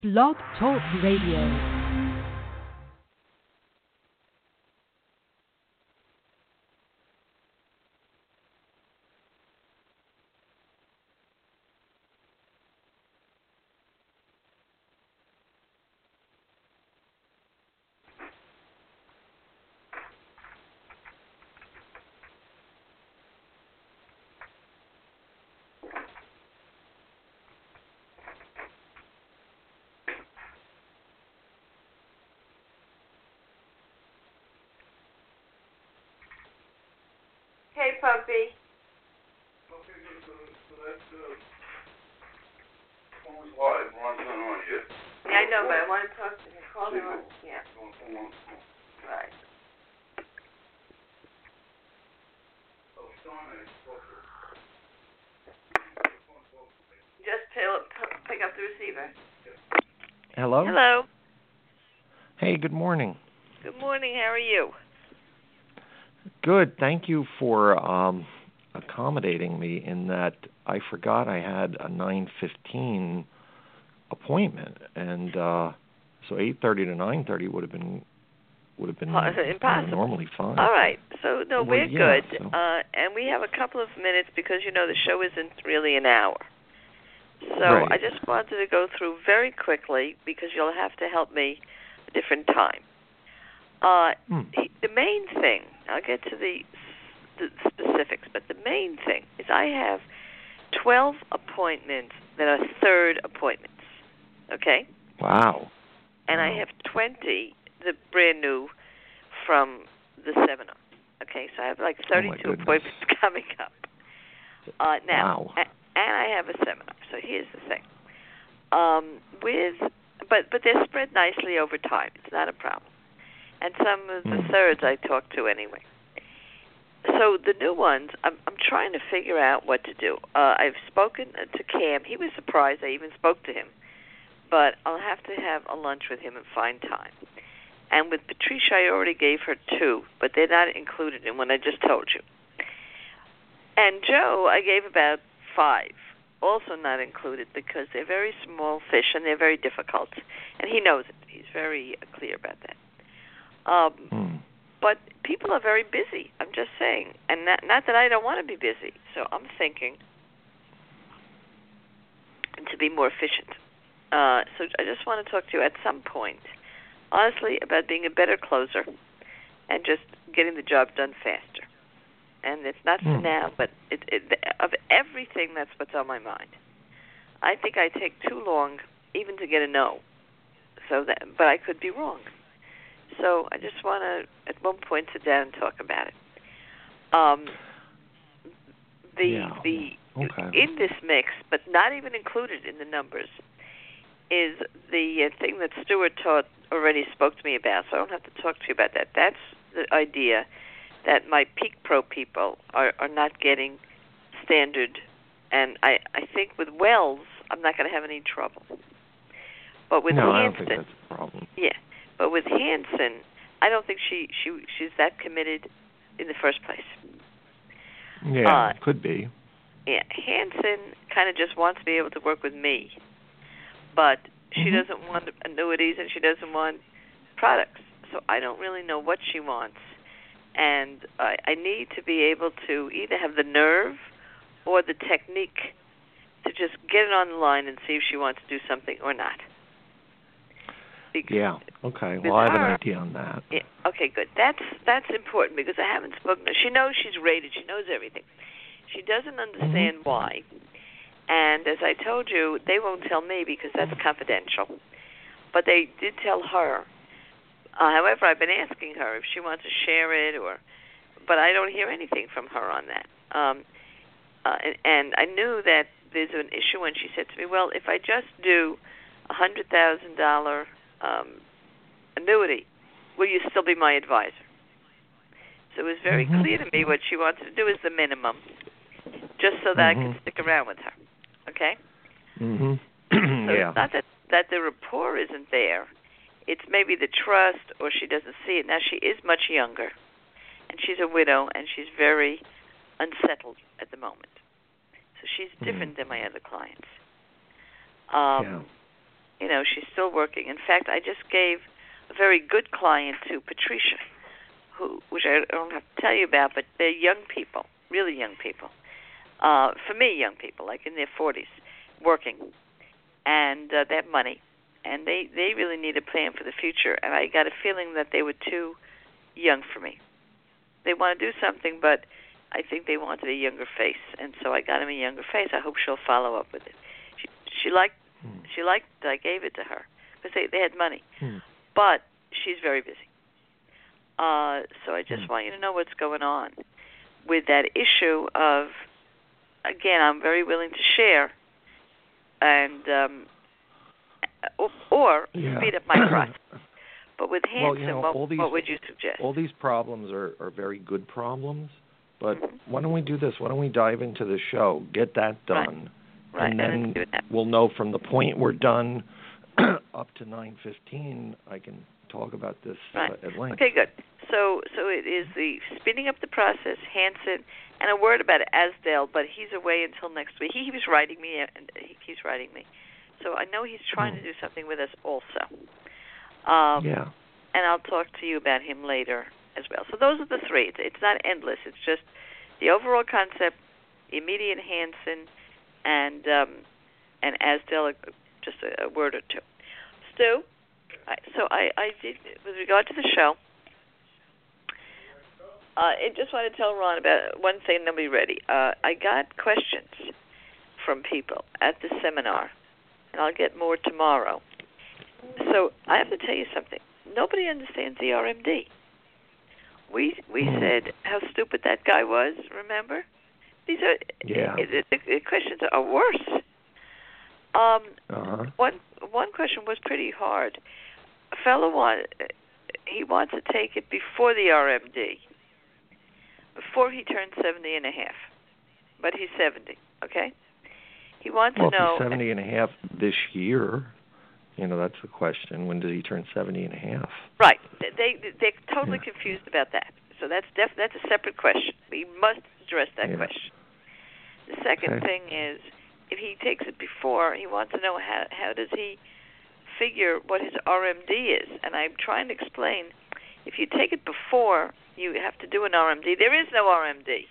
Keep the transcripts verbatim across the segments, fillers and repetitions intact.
Blog Talk Radio. Hey, puppy. Okay, good. So, so that's uh, phone's live. Ron's not on yet. Yeah, I know, but I want to talk to him. Call him on. Yeah. Phone, phone, phone. Right. Oh, Sean, I spoke to her. Just tell, p- pick up the receiver. Hello? Hello. Hey, good morning. Good morning. How are you? Good. Thank you for um, accommodating me in that I forgot I had a nine fifteen appointment, and uh, so eight thirty to nine thirty would have been would have been impossible. Normally fine. All right. So no, Well, we're yeah, good, so. uh, and we have a couple of minutes because you know the show isn't really an hour. So Right. I just wanted to go through very quickly because you'll have to help me a different time. Uh, Hmm. The main thing, I'll get to the, the specifics, but the main thing is I have twelve appointments that are third appointments, okay? Wow. And wow. I have twenty, the brand new from the seminar, okay? So I have like thirty-two goodness. appointments coming up. Uh, now, Wow. a- and I have a seminar, so here's the thing. Um, with, but, but they're spread nicely over time. It's not a problem. And some of the Hmm. thirds I talk to anyway. So the new ones, I'm I'm trying to figure out what to do. Uh, I've spoken to Cam. He was surprised I even spoke to him. But I'll have to have a lunch with him and find time. And with Patricia, I already gave her two, but they're not included in what I just told you. And Joe, I gave about five, also not included because they're very small fish and they're very difficult. And he knows it. He's very clear about that. Um, Hmm. But people are very busy, I'm just saying. And not, not that I don't want to be busy. So I'm thinking to be more efficient. Uh, so I just want to talk to you at some point, honestly, about being a better closer and just getting the job done faster. And it's not for Hmm. now, but it, it, of everything, that's what's on my mind. I think I take too long even to get a no. So that, but I could be wrong. So I just want to, at one point, sit down and talk about it. Um, the Yeah. the Okay. in this mix, but not even included in the numbers, is the uh, thing that Stuart taught already spoke to me about. So I don't have to talk to you about that. That's the idea that my Peak Pro people are, are not getting standard, and I I think with Wells I'm not going to have any trouble. But with no, Hanson, I don't think that's a problem. yeah. But with Hanson, I don't think she, she she's that committed in the first place. Yeah, Uh, could be. Yeah, Hanson kind of just wants to be able to work with me, but she Mhm. doesn't want annuities and she doesn't want products. So I don't really know what she wants, and I, I need to be able to either have the nerve or the technique to just get it on the line and see if she wants to do something or not. Because Yeah. Okay. with Well, I have an her- idea on that. Yeah, okay, good. That's that's important because I haven't spoken to her. She knows she's rated. She knows everything. She doesn't understand Mhm. why. And as I told you, they won't tell me because that's confidential. But they did tell her. Uh, however, I've been asking her if she wants to share it, or, but I don't hear anything from her on that. Um, uh, and, and I knew that there's an issue when she said to me, well, if I just do a one hundred thousand dollars um, annuity, will you still be my advisor? So it was very Mhm. clear to me what she wanted to do is the minimum, just so that I Mhm. could stick around with her. Okay? Mhm. So yeah. it's not that, that the rapport isn't there. It's maybe the trust or she doesn't see it. Now, she is much younger, and she's a widow, and she's very unsettled at the moment. So she's different Mm. than my other clients. Um, yeah. You know, she's still working. In fact, I just gave a very good client to Patricia, who, which I don't have to tell you about, but they're young people, really young people. Uh, for me, young people, like in their forties, working, and uh, they have money, and they, they really need a plan for the future. And I got a feeling that they were too young for me. They want to do something, but I think they wanted a younger face, and so I got them a younger face. I hope she'll follow up with it. She, she liked, hmm. she liked that I gave it to her because they, they had money, hmm. but she's very busy. Uh, so I just hmm. want you to know what's going on with that issue of. Again, I'm very willing to share, and um, or, or yeah. speed up my process. But with Hanson, well, you know, what, all these, what would you suggest? All these problems are, are very good problems, but mm-hmm. why don't we do this? Why don't we dive into the show, get that done, right. and Right. then and we'll know from the point we're done up to nine fifteen, I can talk about this right. uh, at length. Okay, good. So so it is the speeding up the process, Hanson, and a word about Asdale, but he's away until next week. He, he was writing me, and he keeps writing me. So I know he's trying mm. to do something with us also. Um, yeah. And I'll talk to you about him later as well. So those are the three. It's, it's not endless. It's just the overall concept, the immediate Hanson, and um, and Asdale, just a, a word or two. Stu, I, so I, I did, with regard to the show, Uh, I just want to tell Ron about one thing, and then we'll be ready. Uh, I got questions from people at the seminar, and I'll get more tomorrow. So I have to tell you something. Nobody understands the R M D. We we said how stupid that guy was, remember? These are yeah. the, the, the questions are worse. Um, uh-huh. One one question was pretty hard. A fellow want, he wants to take it before the R M D. Before he turns seventy and a half. But he's seventy, okay? He wants well, to know... Well, if he's seventy and a half this year, you know, that's the question. When does he turn seventy and a half? Right. They, they're totally yeah. confused about that. So that's def- that's a separate question. We must address that yeah. question. The second okay. thing is, if he takes it before, he wants to know how, how does he figure what his R M D is. And I'm trying to explain, if you take it before... you have to do an R M D. There is no R M D.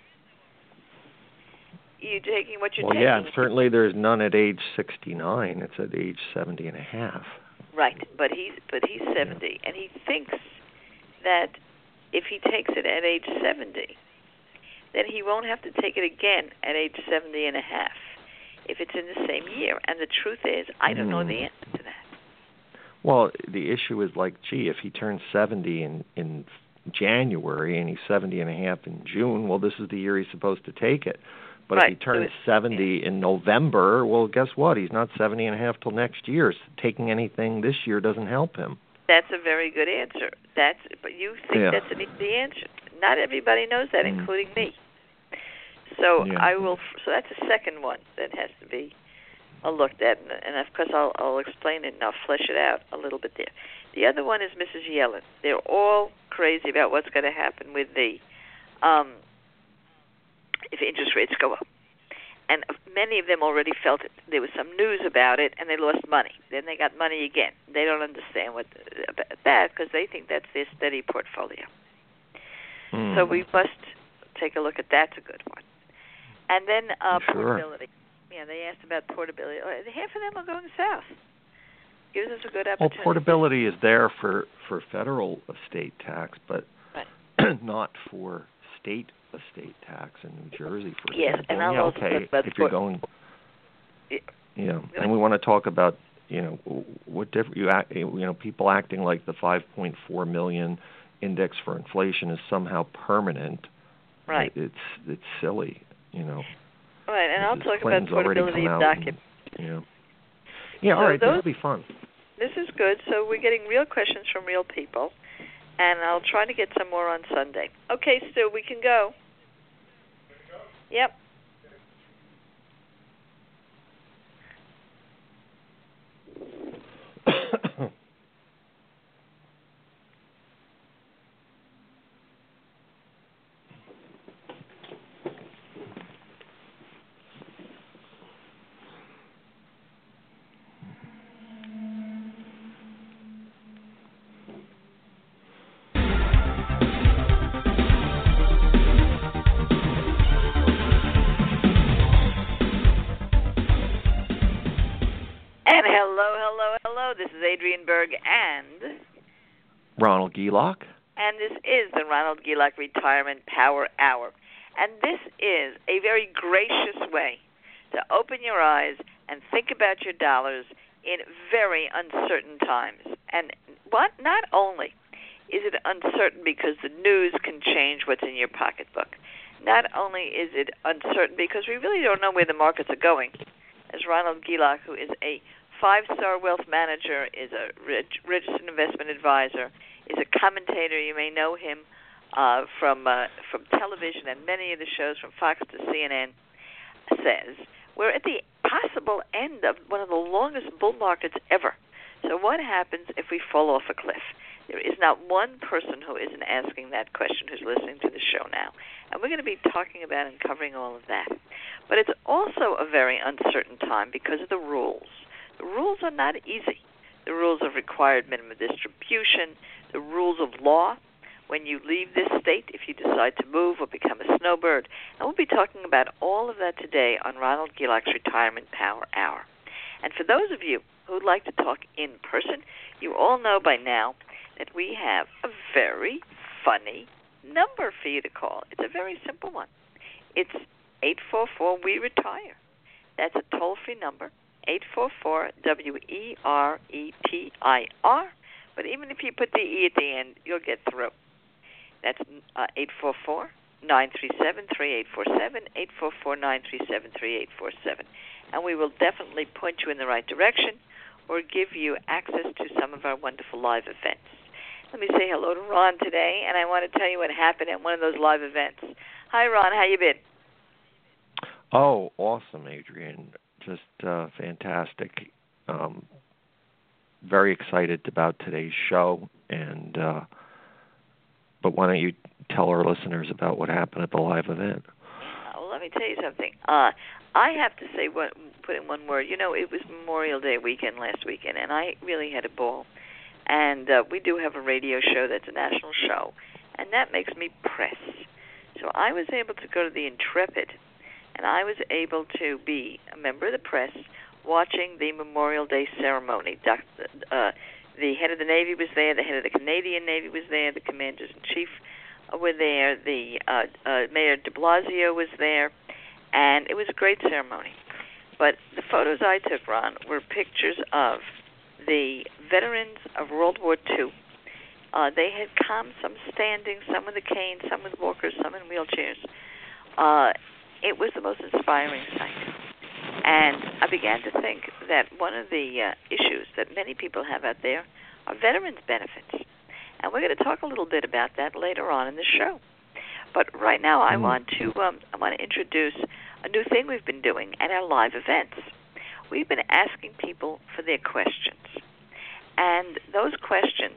You're taking what you're well, taking. Well, yeah, certainly there's none at age sixty-nine. It's at age seventy and a half. Right, but he's but he's seventy, yeah. and he thinks that if he takes it at age seventy, then he won't have to take it again at age seventy and a half if it's in the same year. And the truth is, I don't mm. know the answer to that. Well, the issue is like, gee, if he turns seventy in in January and he's seventy and a half in June, well, this is the year he's supposed to take it. But right. if he turns so seventy yeah. in November, well, guess what? He's not seventy and a half till next year. Taking anything this year doesn't help him. That's a very good answer. That's but you think yeah. that's an easy answer. Not everybody knows that, mm. including me. So yeah. I will. So that's the second one that has to be looked at, and of course I'll, I'll explain it and I'll flesh it out a little bit there. The other one is Missus Yellen. They're all crazy about what's going to happen with the um, if interest rates go up, and many of them already felt it. There was some news about it, and they lost money. Then they got money again. They don't understand what about that because they think that's their steady portfolio. Mm. So we must take a look at that's a good one. And then uh, sure. portability. Yeah, they asked about portability. Half of them are going south. Gives us a good opportunity. Well, portability is there for, for federal estate tax, but right. not for state estate tax in New Jersey, for yes, example. and I'll yeah, also okay, talk about if you're port- going, yeah, yeah, and we want to talk about, you know, what different you act, you know, people acting like the five point four million index for inflation is somehow permanent. Right. It's it's silly, you know. Right, and I'll talk Clinton's about portability of documents. Yeah. Yeah, so all right, those, that'll be fun. This is good. So we're getting real questions from real people, and I'll try to get some more on Sunday. Okay, Stu, we can go. Yep. Hello, this is Adrienne Berg and Ronald Gielak. And this is the Ronald Gielak Retirement Power Hour. And this is a very gracious way to open your eyes and think about your dollars in very uncertain times. And what not only is it uncertain because the news can change what's in your pocketbook, not only is it uncertain because we really don't know where the markets are going. As Ronald Gielak, who is a five-star wealth manager, is a registered investment advisor, is a commentator. You may know him uh, from uh, from television and many of the shows from Fox to C N N, says we're at the possible end of one of the longest bull markets ever. So what happens if we fall off a cliff? There is not one person who isn't asking that question who's listening to the show now. And we're going to be talking about and covering all of that. But it's also a very uncertain time because of the rules. The rules are not easy. The rules of required minimum distribution, the rules of law when you leave this state, if you decide to move or become a snowbird. And we'll be talking about all of that today on Ronald Gielak's Retirement Power Hour. And for those of you who'd like to talk in person, you all know by now that we have a very funny number for you to call. It's a very simple one. It's eight four four, we retire. That's a toll-free number, eight four four, W E R E T I R. But even if you put the E at the end, you'll get through. That's uh, eight four four, nine three seven, three eight four seven, eight four four, nine three seven, three eight four seven. And we will definitely point you in the right direction or give you access to some of our wonderful live events. Let me say hello to Ron today, and I want to tell you what happened at one of those live events. Hi, Ron. How you been? Oh, awesome, Adrienne. Just uh, fantastic. Um, very excited about today's show. And uh, but why don't you tell our listeners about what happened at the live event? Uh, well, let me tell you something. Uh, I have to say, what, put in one word. You know, it was Memorial Day weekend last weekend, and I really had a ball. And uh, we do have a radio show that's a national show, and that makes me press. So I was able to go to the Intrepid, and I was able to be a member of the press watching the Memorial Day ceremony. Doctor, uh, the head of the Navy was there, the head of the Canadian Navy was there, the commanders-in-chief were there, the uh, uh, Mayor de Blasio was there, and it was a great ceremony. But the photos I took, Ron, were pictures of the veterans of World War Two. Uh, they had come, some standing, some with a cane, some with walkers, some in wheelchairs. Uh, it was the most inspiring sight. And I began to think that one of the uh, issues that many people have out there are veterans' benefits. And we're going to talk a little bit about that later on in the show. But right now I want to um, I want to introduce a new thing we've been doing at our live events. We've been asking people for their questions. And those questions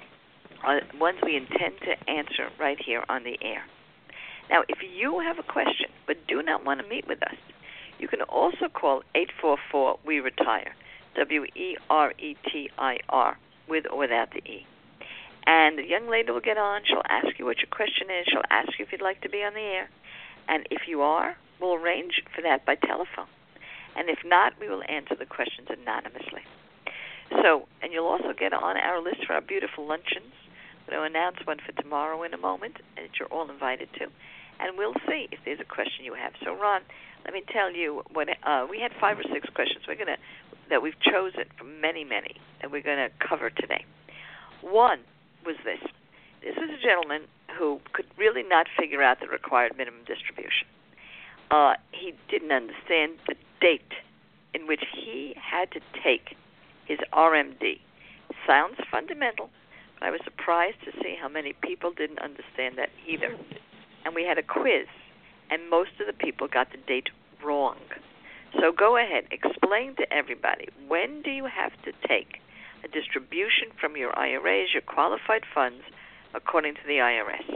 are ones we intend to answer right here on the air. Now, if you have a question but do not want to meet with us, you can also call eight four four, we retire, W E R E T I R, with or without the E. And the young lady will get on. She'll ask you what your question is. She'll ask you if you'd like to be on the air. And if you are, we'll arrange for that by telephone. And if not, we will answer the questions anonymously. So, and you'll also get on our list for our beautiful luncheons. We're going to announce one for tomorrow in a moment that you're all invited to. And we'll see if there's a question you have. So, Ron, let me tell you, what uh, we had five or six questions we're gonna that we've chosen from many, many that we're going to cover today. One was this. This was a gentleman who could really not figure out the required minimum distribution. Uh, he didn't understand the date in which he had to take his R M D. Sounds fundamental, but I was surprised to see how many people didn't understand that either. And we had a quiz, and most of the people got the date wrong. So go ahead, explain to everybody, when do you have to take a distribution from your I R As, your qualified funds, according to the I R S?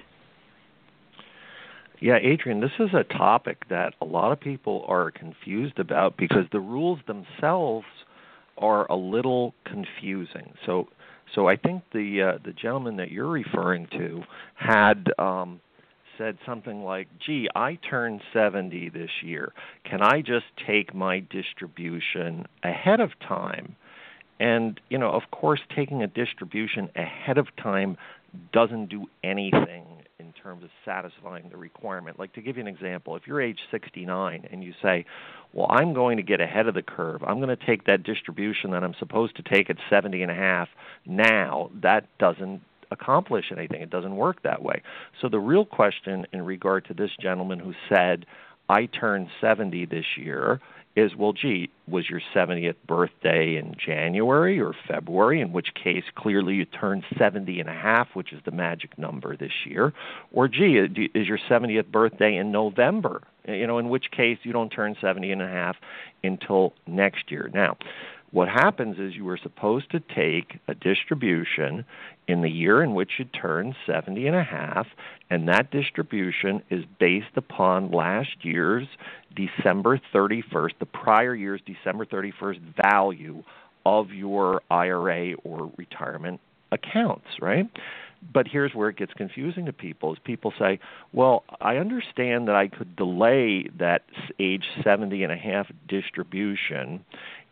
Yeah, Adrienne, this is a topic that a lot of people are confused about because the rules themselves are a little confusing. So, so I think the uh, the gentleman that you're referring to had um, said something like, "Gee, I turned seventy this year. Can I just take my distribution ahead of time?" And, you know, of course, taking a distribution ahead of time doesn't do anything in terms of satisfying the requirement. Like, to give you an example, if you're age sixty-nine and you say, well, I'm going to get ahead of the curve, I'm going to take that distribution that I'm supposed to take at seventy and a half now, that doesn't accomplish anything. It doesn't work that way. So the real question in regard to this gentleman who said, I turned seventy this year, is, well, gee, was your seventieth birthday in January or February, in which case clearly you turned seventy and a half, which is the magic number this year, or, gee, is your seventieth birthday in November, you know, in which case you don't turn seventy and a half until next year. Now, what happens is you were supposed to take a distribution in the year in which you turn seventy and a half, and that distribution is based upon last year's December thirty-first, the prior year's December thirty-first value of your I R A or retirement accounts, right? But here's where it gets confusing to people, is people say, well, I understand that I could delay that age seventy and a half distribution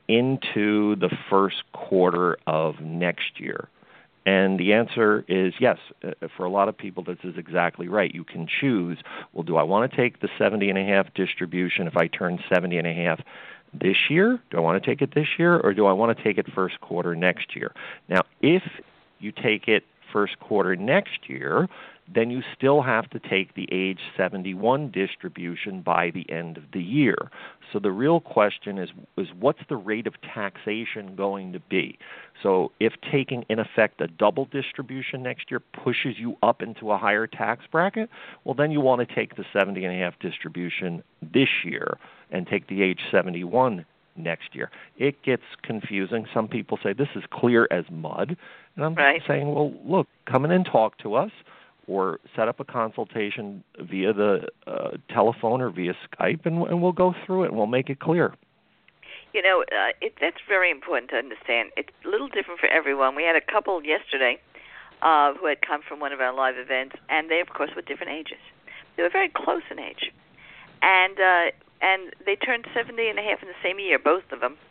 into the first quarter of next year. And the answer is yes. For a lot of people, this is exactly right. You can choose, well, do I want to take the seventy and a half distribution if I turn seventy and a half this year? Do I want to take it this year, or do I want to take it first quarter next year? Now, if you take it first quarter next year, then you still have to take the age seventy-one distribution by the end of the year. So the real question is, is what's the rate of taxation going to be? So if taking, in effect, a double distribution next year pushes you up into a higher tax bracket, well, then you want to take the seventy and a half distribution this year and take the age seventy-one next year. It gets confusing. Some people say this is clear as mud. And I'm right. saying, well, look, come in and talk to us, or set up a consultation via the uh, telephone or via Skype, and, and we'll go through it, and we'll make it clear. You know, uh, it, that's very important to understand. It's a little different for everyone. We had a couple yesterday uh, who had come from one of our live events, and they, of course, were different ages. They were very close in age. And uh, and they turned seventy and a half in the same year, both of them,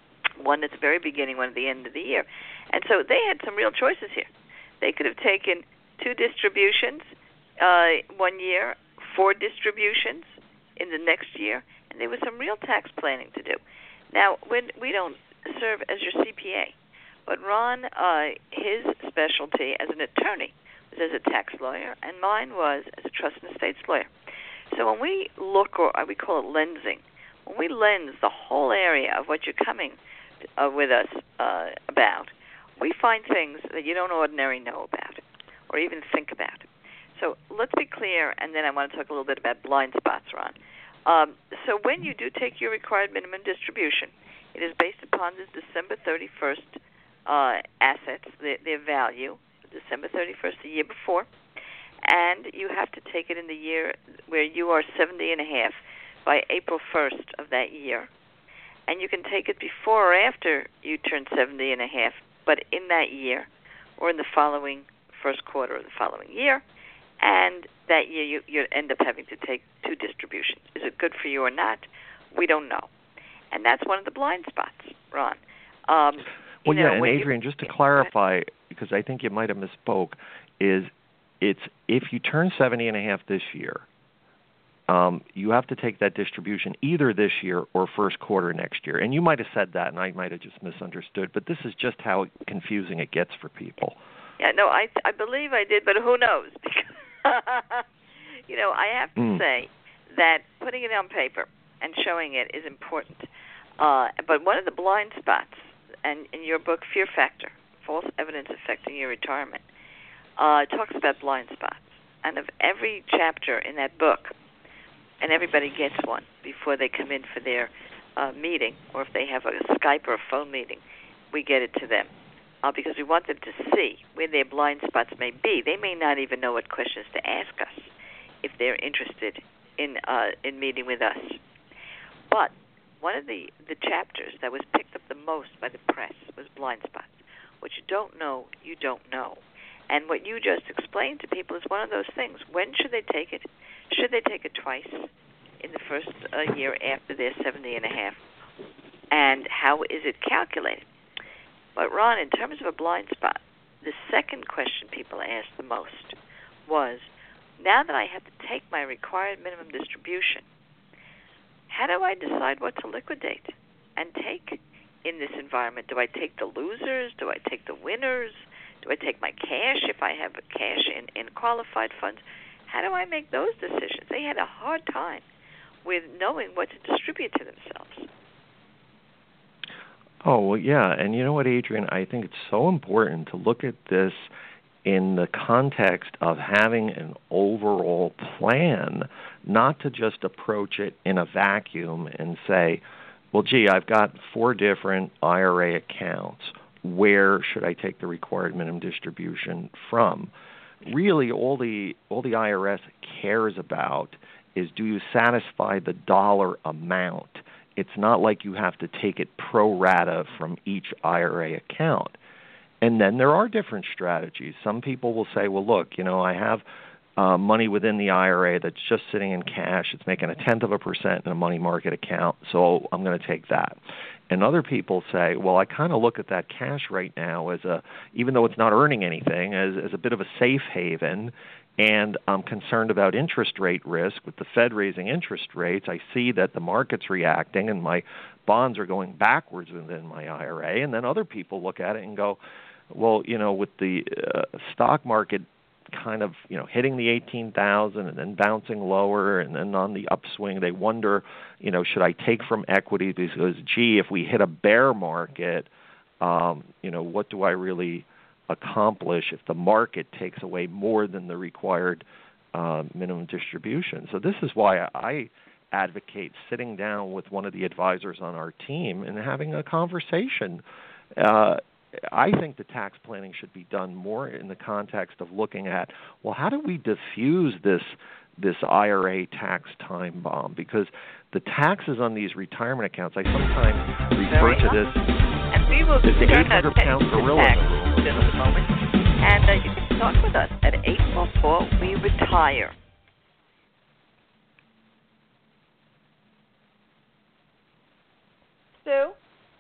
one at the very beginning, one at the end of the year. And so they had some real choices here. They could have taken two distributions uh, one year, four distributions in the next year, and there was some real tax planning to do. Now, when we don't serve as your C P A, but Ron, uh, his specialty as an attorney was as a tax lawyer, and mine was as a trust and estates lawyer. So when we look, or we call it lensing, when we lens the whole area of what you're coming uh, with us uh, about, we find things that you don't ordinarily know about or even think about. So let's be clear, and then I want to talk a little bit about blind spots, Ron. Um, so when you do take your required minimum distribution, it is based upon the December thirty-first uh, assets, their, their value, December thirty-first, the year before, and you have to take it in the year where you are seventy and a half by April first of that year. And you can take it before or after you turn seventy and a half, but in that year or in the following first quarter of the following year, and that year you, you end up having to take two distributions. Is it good for you or not? We don't know. And that's one of the blind spots, Ron. Um, well, you yeah, know, and Adrienne, you, just to clarify, because I think you might have misspoke, is it's if you turn seventy and a half this year, um, you have to take that distribution either this year or first quarter next year. And you might have said that, and I might have just misunderstood, but this is just how confusing it gets for people. Yeah, no, I I believe I did, but who knows? Because, you know, I have to mm. say that putting it on paper and showing it is important. Uh, but one of the blind spots, and in your book, Fear Factor, False Evidence Affecting Your Retirement, uh, talks about blind spots. And of every chapter in that book, and everybody gets one before they come in for their uh, meeting, or if they have a Skype or a phone meeting, we get it to them. Uh, because we want them to see where their blind spots may be. They may not even know what questions to ask us if they're interested in uh, in meeting with us. But one of the, the chapters that was picked up the most by the press was blind spots. What you don't know, you don't know. And what you just explained to people is one of those things. When should they take it? Should they take it twice in the first uh, year after they're seventy and a half? And how is it calculated? But, Ron, in terms of a blind spot, the second question people asked the most was, now that I have to take my required minimum distribution, how do I decide what to liquidate and take in this environment? Do I take the losers? Do I take the winners? Do I take my cash if I have cash in, in qualified funds? How do I make those decisions? They had a hard time with knowing what to distribute to themselves. Oh, well, yeah. And you know what, Adrienne? I think it's so important to look at this in the context of having an overall plan, not to just approach it in a vacuum and say, well, gee, I've got four different I R A accounts. Where should I take the required minimum distribution from? Really, all the all the I R S cares about is, do you satisfy the dollar amount? It's not like you have to take it pro rata from each I R A account. And then there are different strategies. Some people will say, well, look, you know, I have uh, money within the I R A that's just sitting in cash. It's making a tenth of a percent in a money market account, so I'm going to take that. And other people say, well, I kind of look at that cash right now as a, even though it's not earning anything, as, as a bit of a safe haven, and I'm concerned about interest rate risk. With the Fed raising interest rates, I see that the market's reacting and my bonds are going backwards within my I R A. And then other people look at it and go, well, you know, with the uh, stock market kind of, you know, hitting the eighteen thousand and then bouncing lower and then on the upswing, they wonder, you know, should I take from equity because, gee, if we hit a bear market, um, you know, what do I really accomplish if the market takes away more than the required uh, minimum distribution? So this is why I advocate sitting down with one of the advisors on our team and having a conversation. Uh, I think the tax planning should be done more in the context of looking at, well, how do we diffuse this this I R A tax time bomb? Because the taxes on these retirement accounts, I sometimes refer to this and we will as the eight hundred pound gorilla in the room. In a moment. And uh, you can talk with us at eight four four, we retire. Stu?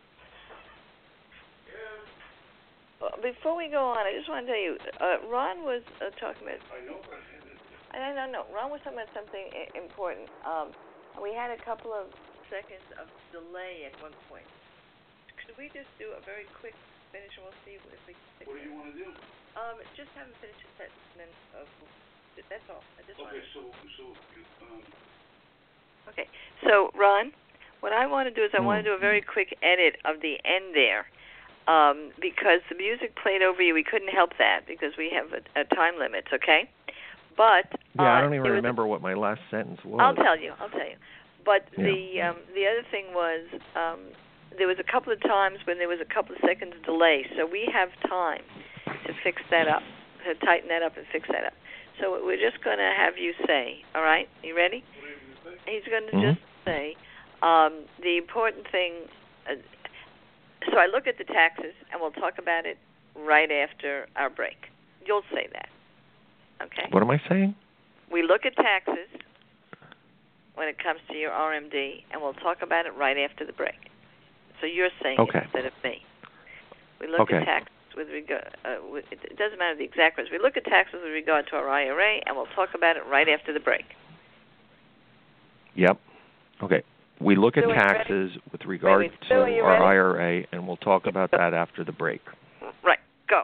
Before we go on, I just want to tell you, uh, Ron was uh, talking about. I know, but I don't know. Ron was talking about something I- important. Um, we had a couple of seconds of delay at one point. Could we just do a very quick finish, and we'll see if we. Can what do you want to do? Um, just have him finish his sentence, and then uh, that's all. I just Okay, wanted. so so um. Okay, so Ron, what I want to do is I Mm. want to do a very quick edit of the end there. Um, because the music played over you, we couldn't help that because we have a, a time limit, okay? But yeah, uh, I don't even there was remember what my last sentence was. I'll tell you. I'll tell you. But Yeah. the um, the other thing was um, there was a couple of times when there was a couple of seconds delay, so we have time to fix that up, to tighten that up and fix that up. So we're just going to have you say, all right? You ready? What are you going to say? He's going to Mm-hmm. just say um, the important thing. Uh, So I look at the taxes, and we'll talk about it right after our break. You'll say that, okay? What am I saying? We look at taxes when it comes to your R M D, and we'll talk about it right after the break. So you're saying Okay. it instead of me. We look Okay. at taxes with regard. Uh, with, it doesn't matter the exact words. We look at taxes with regard to our I R A, and we'll talk about it right after the break. Yep. Okay. We look at Stu, are you taxes with regard wait, wait. to Stu, are you our ready? I R A, and we'll talk about that after the break. Right. Go.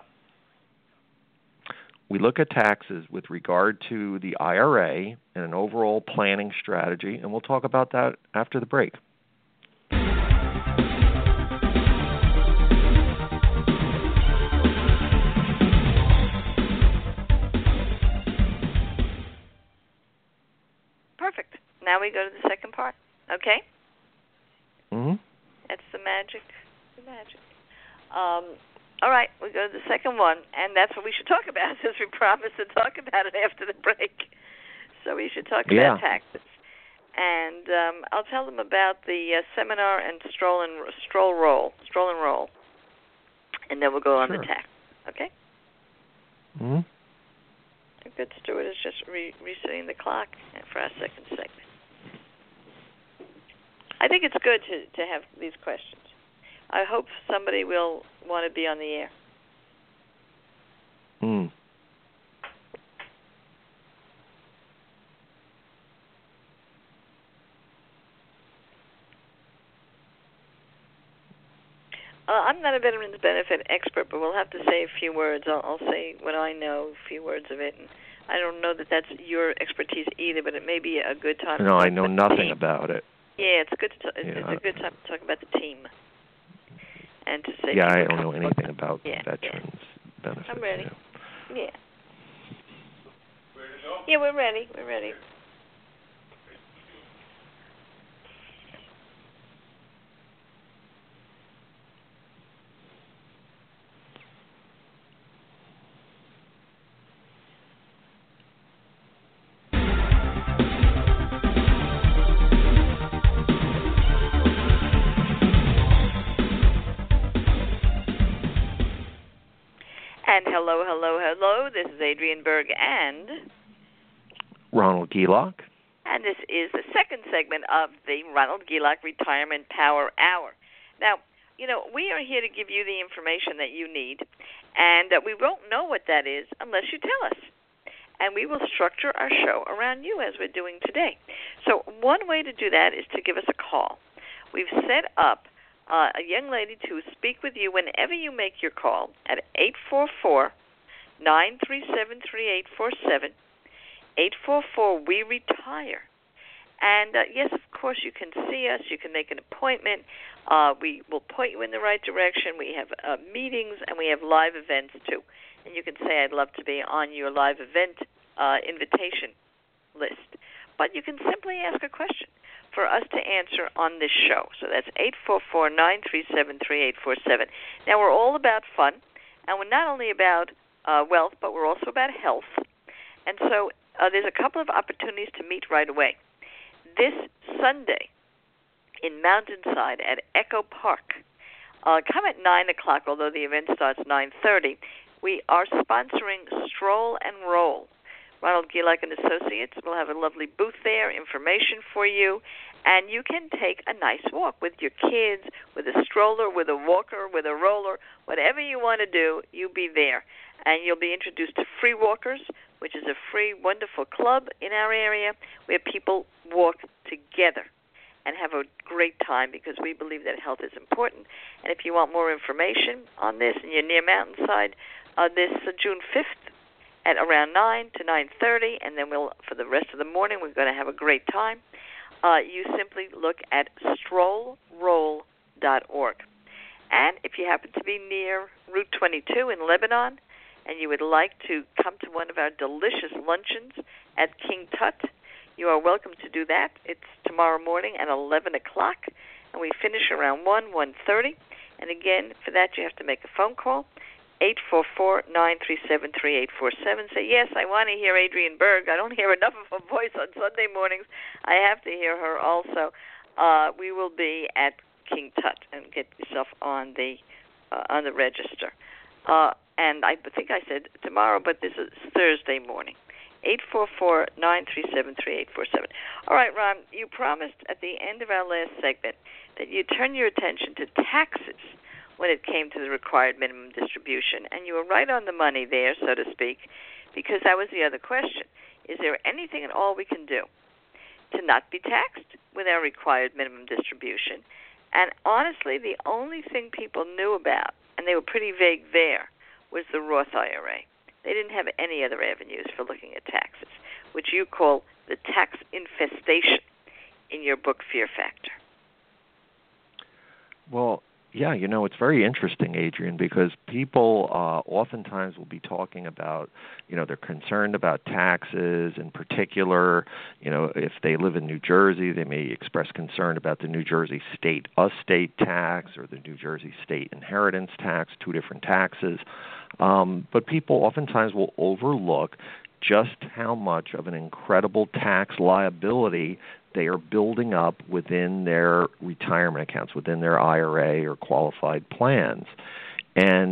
We look at taxes with regard to the I R A and an overall planning strategy, and we'll talk about that after the break. Perfect. Now we go to the second part. Okay? Mm-hmm. That's the magic. The magic. Um, all right, we go to the second one, and that's what we should talk about, since we promised to talk about it after the break. So we should talk Yeah. about taxes. And um, I'll tell them about the uh, seminar and stroll and stroll roll, stroll and roll, and then we'll go on Sure. the tax. Okay? Mm-hmm. Good. Stuart is just re- resetting the clock for our second segment. I think it's good to, to have these questions. I hope somebody will want to be on the air. Hmm. Uh, I'm not a veterans benefit expert, but we'll have to say a few words. I'll, I'll say what I know, a few words of it. And I don't know that that's your expertise either, but it may be a good time. No, to I know nothing about it. Yeah, it's good. To t- it's, yeah. it's a good time to talk about the team and to say. Yeah, I don't know anything about yeah, veterans yeah. benefits. I'm ready. Yeah. yeah. Yeah, we're ready. We're ready. And hello, hello, hello. This is Adrienne Berg and Ronald Gielok. And this is the second segment of the Ronald Gielok Retirement Power Hour. Now, you know, we are here to give you the information that you need, and uh, we won't know what that is unless you tell us. And we will structure our show around you as we're doing today. So one way to do that is to give us a call. We've set up Uh, a young lady to speak with you whenever you make your call at eight four four, nine three seven, three eight four seven, eight four four, we retire. And, uh, yes, of course, you can see us. You can make an appointment. Uh, we will point you in the right direction. We have uh, meetings, and we have live events, too. And you can say, I'd love to be on your live event uh, invitation list. But you can simply ask a question for us to answer on this show. So that's eight four four, nine three seven, three eight four seven. Now, we're all about fun, and we're not only about uh, wealth, but we're also about health. And so uh, there's a couple of opportunities to meet right away. This Sunday in Mountainside at Echo Park, uh, come at nine o'clock, although the event starts nine thirty. We are sponsoring Stroll and Roll. Ronald Gielok and Associates will have a lovely booth there, information for you, and you can take a nice walk with your kids, with a stroller, with a walker, with a roller, whatever you want to do, you be there. And you'll be introduced to Free Walkers, which is a free, wonderful club in our area where people walk together and have a great time because we believe that health is important. And if you want more information on this and you're near Mountainside, uh, this uh, June fifth, at around nine to nine thirty, and then we'll, for the rest of the morning, we're going to have a great time. Uh, you simply look at stroll roll dot org. And if you happen to be near Route twenty-two in Lebanon, and you would like to come to one of our delicious luncheons at King Tut, you are welcome to do that. It's tomorrow morning at eleven o'clock, and we finish around one, one thirty. And again, for that, you have to make a phone call. eight four four, nine three seven, three eight four seven. Say, yes, I want to hear Adrienne Berg. I don't hear enough of her voice on Sunday mornings. I have to hear her also. Uh, we will be at King Tut, and get yourself on the uh, on the register. Uh, and I think I said tomorrow, but this is Thursday morning. eight four four, nine three seven, three eight four seven. All right, Ron, you promised at the end of our last segment that you'd turn your attention to taxes when it came to the required minimum distribution. And you were right on the money there, so to speak, because that was the other question. Is there anything at all we can do to not be taxed with our required minimum distribution? And honestly, the only thing people knew about, and they were pretty vague there, was the Roth I R A. They didn't have any other avenues for looking at taxes, which you call the tax infestation in your book, Fear Factor. Well, yeah, you know, it's very interesting, Adrienne, because people uh, oftentimes will be talking about, you know, they're concerned about taxes in particular. You know, if they live in New Jersey, they may express concern about the New Jersey state estate tax or the New Jersey state inheritance tax, two different taxes. Um, but people oftentimes will overlook just how much of an incredible tax liability they are building up within their retirement accounts, within their I R A or qualified plans. And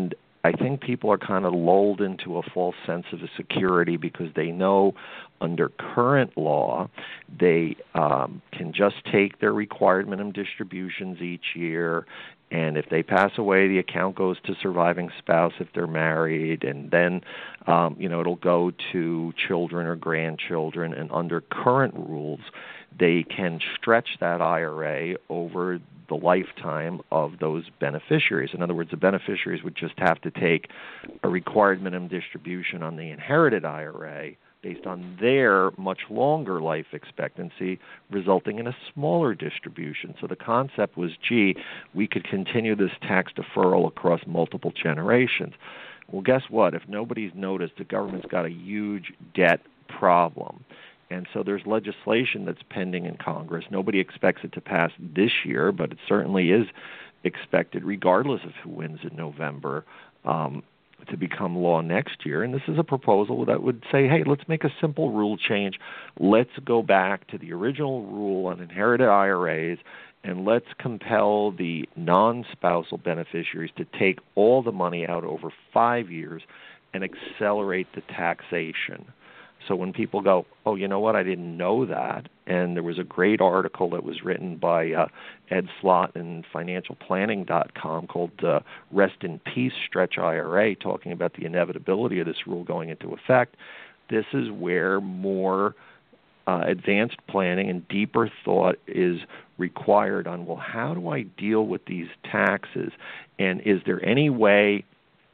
I think people are kind of lulled into a false sense of security because they know under current law they um, can just take their required minimum distributions each year, and if they pass away, the account goes to surviving spouse if they're married, and then um, you know it'll go to children or grandchildren. And under current rules, they can stretch that I R A over the lifetime of those beneficiaries. In other words, the beneficiaries would just have to take a required minimum distribution on the inherited I R A based on their much longer life expectancy, resulting in a smaller distribution. So the concept was, gee, we could continue this tax deferral across multiple generations. Well, guess what? If nobody's noticed, the government's got a huge debt problem. And so there's legislation that's pending in Congress. Nobody expects it to pass this year, but it certainly is expected, regardless of who wins in November, um, to become law next year. And this is a proposal that would say, hey, let's make a simple rule change. Let's go back to the original rule on inherited I R As, and let's compel the non-spousal beneficiaries to take all the money out over five years and accelerate the taxation. So when people go, oh, you know what, I didn't know that, and there was a great article that was written by uh, Ed Slott in financial planning dot com called uh, Rest in Peace Stretch I R A, talking about the inevitability of this rule going into effect. This is where more uh, advanced planning and deeper thought is required on, well, how do I deal with these taxes, and is there any way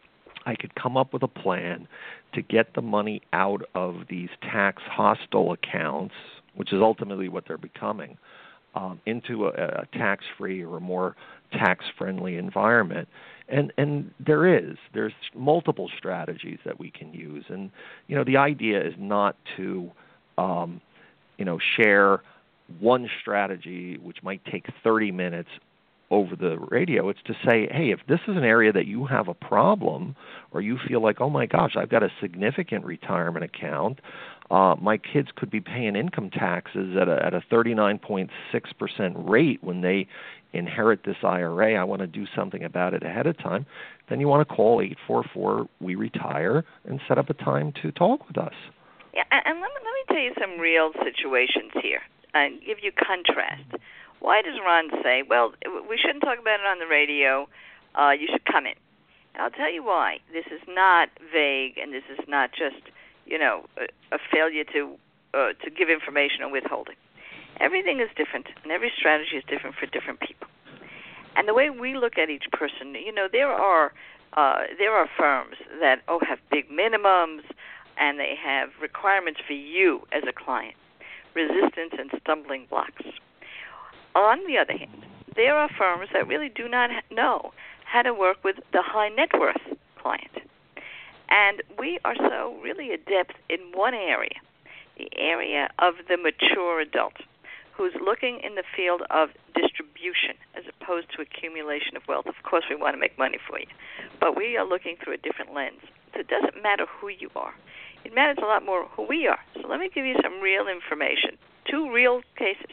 I could come up with a plan to get the money out of these tax-hostile accounts, which is ultimately what they're becoming, um, into a, a tax-free or a more tax-friendly environment. And and there is. There's multiple strategies that we can use. And, you know, the idea is not to, um, you know, share one strategy which might take thirty minutes over the radio. It's to say, hey, if this is an area that you have a problem, or you feel like, oh my gosh, I've got a significant retirement account, uh, my kids could be paying income taxes at a, at a thirty-nine point six percent rate when they inherit this I R A, I want to do something about it ahead of time, then you want to call eight four four, we retire and set up a time to talk with us. Yeah, and let me, let me tell you some real situations here and give you contrast. Why does Ron say, well, we shouldn't talk about it on the radio, uh, you should come in? And I'll tell you why. This is not vague, and this is not just, you know, a, a failure to uh, to give information or withholding. Everything is different, and every strategy is different for different people. And the way we look at each person, you know, there are uh, there are firms that, oh, have big minimums, and they have requirements for you as a client, resistance and stumbling blocks. On the other hand, there are firms that really do not know how to work with the high net worth client. And we are so really adept in one area, the area of the mature adult, who's looking in the field of distribution as opposed to accumulation of wealth. Of course, we want to make money for you, but we are looking through a different lens. So it doesn't matter who you are. It matters a lot more who we are. So let me give you some real information, two real cases.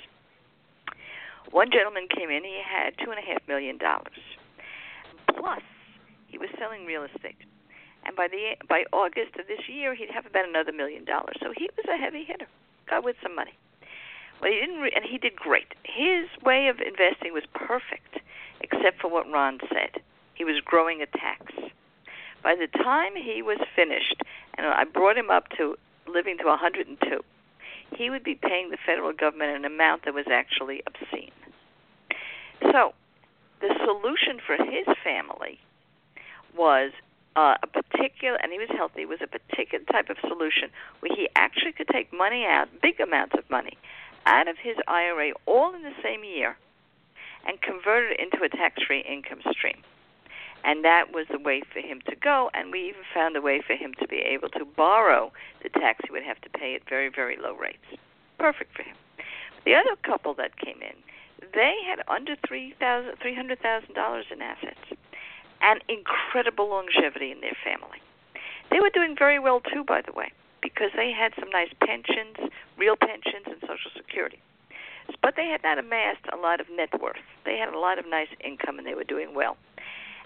One gentleman came in, he had two and a half million dollars. Plus, he was selling real estate. And by the by August of this year, he'd have about another million dollars. So he was a heavy hitter, got with some money. Well, he didn't, re- and he did great. His way of investing was perfect, except for what Ron said. He was growing a tax. By the time he was finished, and I brought him up to living to one hundred two, he would be paying the federal government an amount that was actually obscene. So the solution for his family was uh, a particular, and he was healthy, was a particular type of solution where he actually could take money out, big amounts of money, out of his I R A all in the same year and convert it into a tax-free income stream. And that was the way for him to go, and we even found a way for him to be able to borrow the tax he would have to pay at very, very low rates. Perfect for him. The other couple that came in, they had under three hundred thousand dollars in assets and incredible longevity in their family. They were doing very well, too, by the way, because they had some nice pensions, real pensions, and Social Security. But they had not amassed a lot of net worth. They had a lot of nice income, and they were doing well.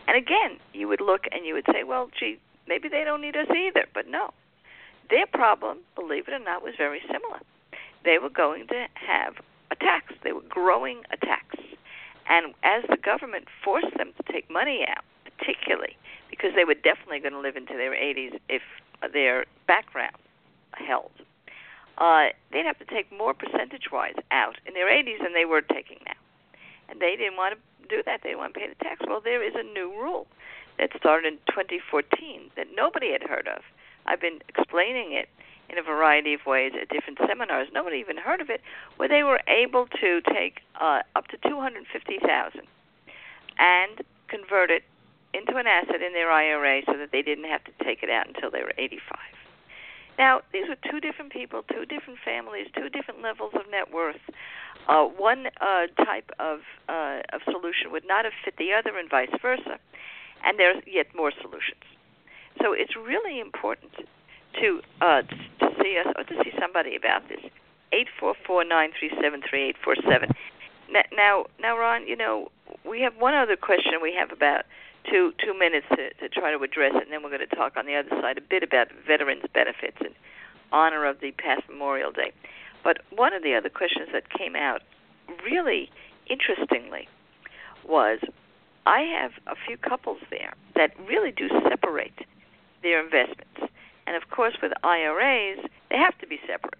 And again, you would look and you would say, well, gee, maybe they don't need us either. But no. Their problem, believe it or not, was very similar. They were going to have a tax. They were growing a tax. And as the government forced them to take money out, particularly because they were definitely going to live into their eighties if their background held, uh, they'd have to take more percentage-wise out in their eighties than they were taking now. And they didn't want to do that. They didn't want to pay the tax. Well, there is a new rule that started in twenty fourteen that nobody had heard of. I've been explaining it in a variety of ways at different seminars. Nobody even heard of it, where they were able to take uh, up to two hundred fifty thousand dollars and convert it into an asset in their I R A so that they didn't have to take it out until they were eighty-five. Now, these were two different people, two different families, two different levels of net worth. Uh, one uh, type of, uh, of solution would not have fit the other and vice versa, and there's yet more solutions. So it's really important to uh, to see us or to see somebody about this. eight four four, nine three seven, three eight four seven. Now, now, Ron, you know, we have one other question. We have about two two minutes to, to try to address it, and then we're going to talk on the other side a bit about veterans' benefits in honor of the past Memorial Day. But one of the other questions that came out really interestingly was, I have a few couples there that really do separate their investments. And, of course, with I R As, they have to be separate.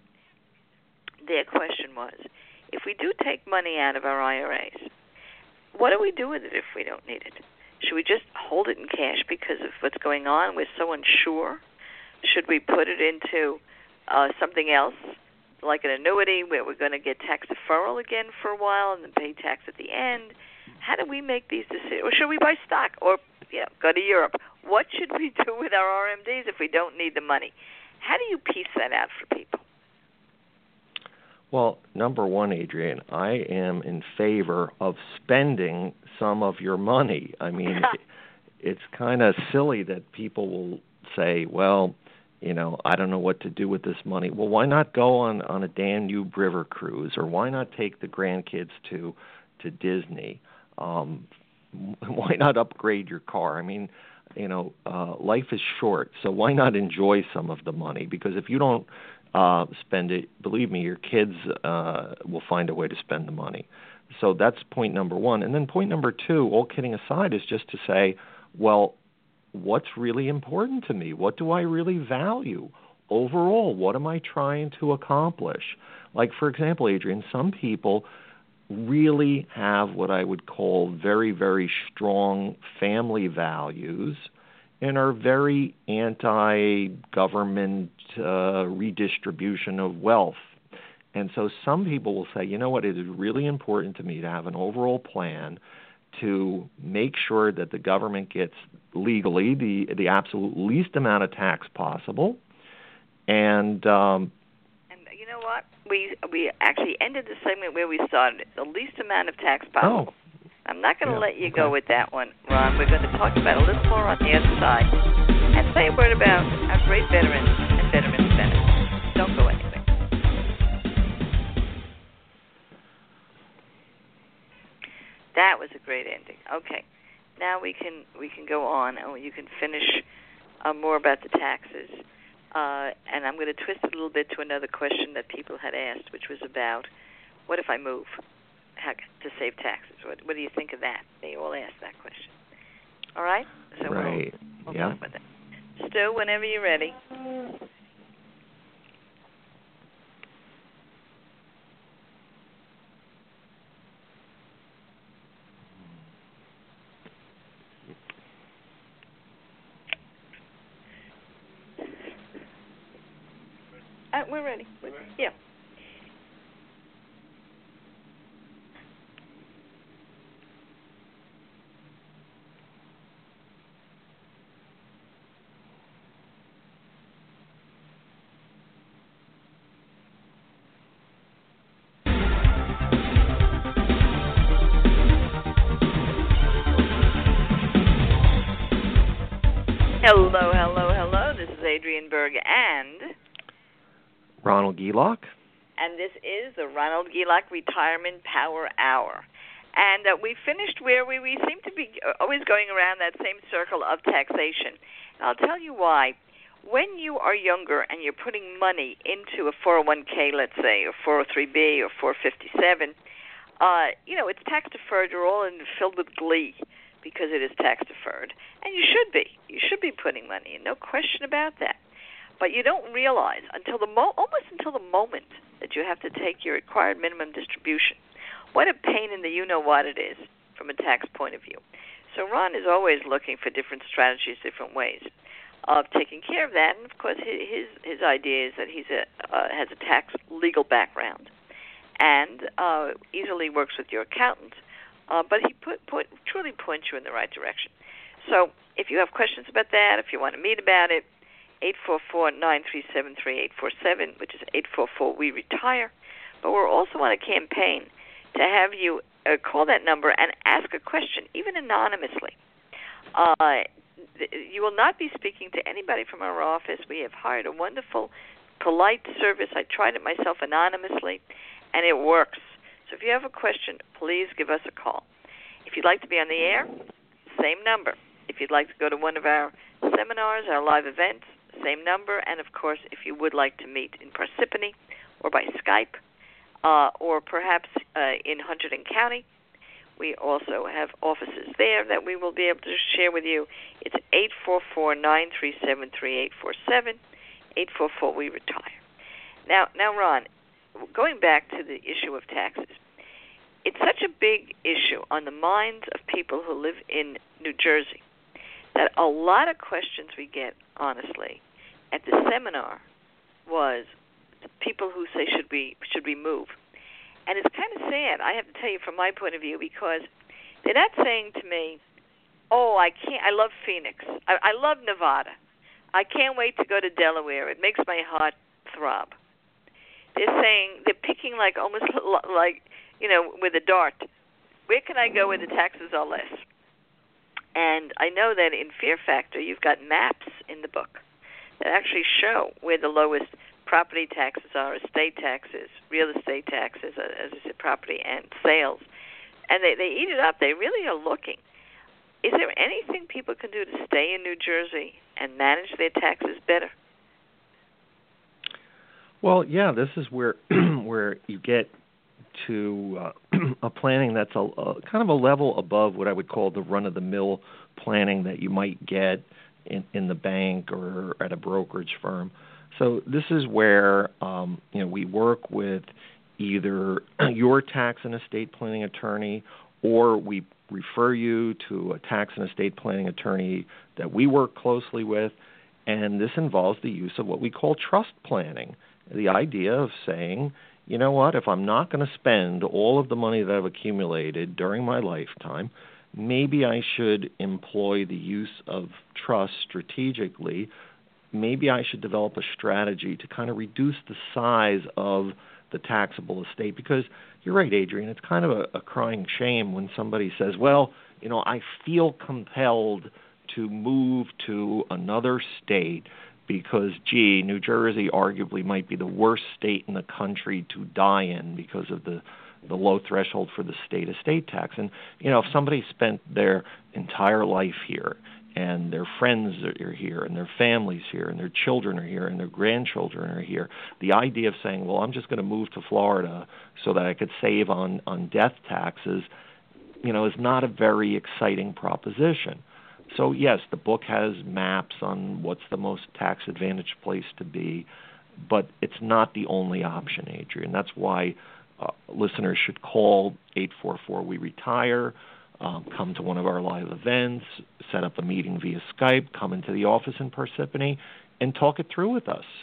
Their question was, if we do take money out of our I R As, what do we do with it if we don't need it? Should we just hold it in cash because of what's going on? We're so unsure. Should we put it into uh, something else, like an annuity, where we're going to get tax deferral again for a while and then pay tax at the end? How do we make these decisions? Or should we buy stock or you know, go to Europe? What should we do with our R M Ds if we don't need the money? How do you piece that out for people? Well, number one, Adrienne, I am in favor of spending some of your money. I mean, it's kind of silly that people will say, well, you know, I don't know what to do with this money. Well, why not go on, on a Danube River cruise, or why not take the grandkids to to Disney? Um, why not upgrade your car? I mean, you know, uh, life is short, so why not enjoy some of the money? Because if you don't uh, spend it, believe me, your kids uh, will find a way to spend the money. So that's point number one. And then point number two, all kidding aside, is just to say, well, what's really important to me? What do I really value? Overall, what am I trying to accomplish? Like, for example, Adrienne, some people really have what I would call very, very strong family values and are very anti-government uh, redistribution of wealth. And so some people will say, you know what, it is really important to me to have an overall plan to make sure that the government gets legally the the absolute least amount of tax possible. And um, and you know what? We we actually ended the segment where we started, the least amount of tax possible. Oh. I'm not going to Yeah, let you okay. go with that one, Ron. We're going to talk about a little more on the other side and say a word about our great veterans and veterans' benefits. Don't go anywhere. That was a great ending. Okay, now we can we can go on, and you can finish uh, more about the taxes. Uh, and I'm going to twist it a little bit to another question that people had asked, which was about, what if I move how, to save taxes? What, what do you think of that? They all asked that question. All right? So right. We'll, we'll yeah. talk about that. Stu, whenever you're ready. Uh, we're ready. We're, yeah. Hello, hello, hello. This is Adrienne Berg and Ronald Gielok. and this is the Ronald Gielok Retirement Power Hour. And uh, we finished where we, we seem to be always going around that same circle of taxation. And I'll tell you why. When you are younger and you're putting money into a four oh one k, let's say, or four oh three b or four fifty-seven, uh, you know, it's tax deferred. You're all in, filled with glee because it is tax deferred. And you should be. You should be putting money in, no question about that. But you don't realize until the mo- almost until the moment that you have to take your required minimum distribution, what a pain in the you-know-what it is from a tax point of view. So Ron is always looking for different strategies, different ways of taking care of that. And, of course, his his idea is that he's a uh, has a tax legal background and uh, easily works with your accountant. Uh, but he put, put truly points you in the right direction. So if you have questions about that, if you want to meet about it, eight four four, nine three seven, three eight four seven, which is eight four four, we retire. But we're also on a campaign to have you uh, call that number and ask a question, even anonymously. Uh, you will not be speaking to anybody from our office. We have hired a wonderful, polite service. I tried it myself anonymously, and it works. So if you have a question, please give us a call. If you'd like to be on the air, same number. If you'd like to go to one of our seminars, our live events, same number. And, of course, if you would like to meet in Parsippany or by Skype, Uh, or perhaps uh, in Hunterdon County, we also have offices there that we will be able to share with you. It's eight four four, nine three seven, three eight four seven, eight four four, we retire. Now, now, Ron, going back to the issue of taxes, it's such a big issue on the minds of people who live in New Jersey that a lot of questions we get, honestly, at the seminar was people who say, should we should we move? And it's kind of sad, I have to tell you from my point of view, because they're not saying to me, oh, I can't, I love Phoenix. I, I love Nevada. I can't wait to go to Delaware. It makes my heart throb. They're saying, they're picking like almost like, you know, with a dart. Where can I go where the taxes are less? And I know that in Fear Factor, you've got maps in the book that actually show where the lowest property taxes are, estate taxes, real estate taxes, as I said, property and sales. And they, they eat it up. They really are looking. Is there anything people can do to stay in New Jersey and manage their taxes better? Well, yeah, this is where where you get to uh, a planning that's a, a kind of a level above what I would call the run-of-the-mill planning that you might get in, in the bank or at a brokerage firm. So this is where um, you know we work with either your tax and estate planning attorney, or we refer you to a tax and estate planning attorney that we work closely with, and this involves the use of what we call trust planning. The idea of saying, you know what, if I'm not going to spend all of the money that I've accumulated during my lifetime, maybe I should employ the use of trust strategically. Maybe I should develop a strategy to kind of reduce the size of the taxable estate, because you're right, Adrian, it's kind of a, a crying shame when somebody says, well, you know, I feel compelled to move to another state because, gee, New Jersey arguably might be the worst state in the country to die in because of the the low threshold for the state estate tax. And, you know, if somebody spent their entire life here and their friends are here and their families here and their children are here and their grandchildren are here, the idea of saying, well, I'm just going to move to Florida so that I could save on, on death taxes, you know, is not a very exciting proposition. So, yes, the book has maps on what's the most tax-advantaged place to be, but it's not the only option, Adrian. That's why uh, listeners should call eight four four, we retire, um, come to one of our live events, set up a meeting via Skype, come into the office in Parsippany, and talk it through with us.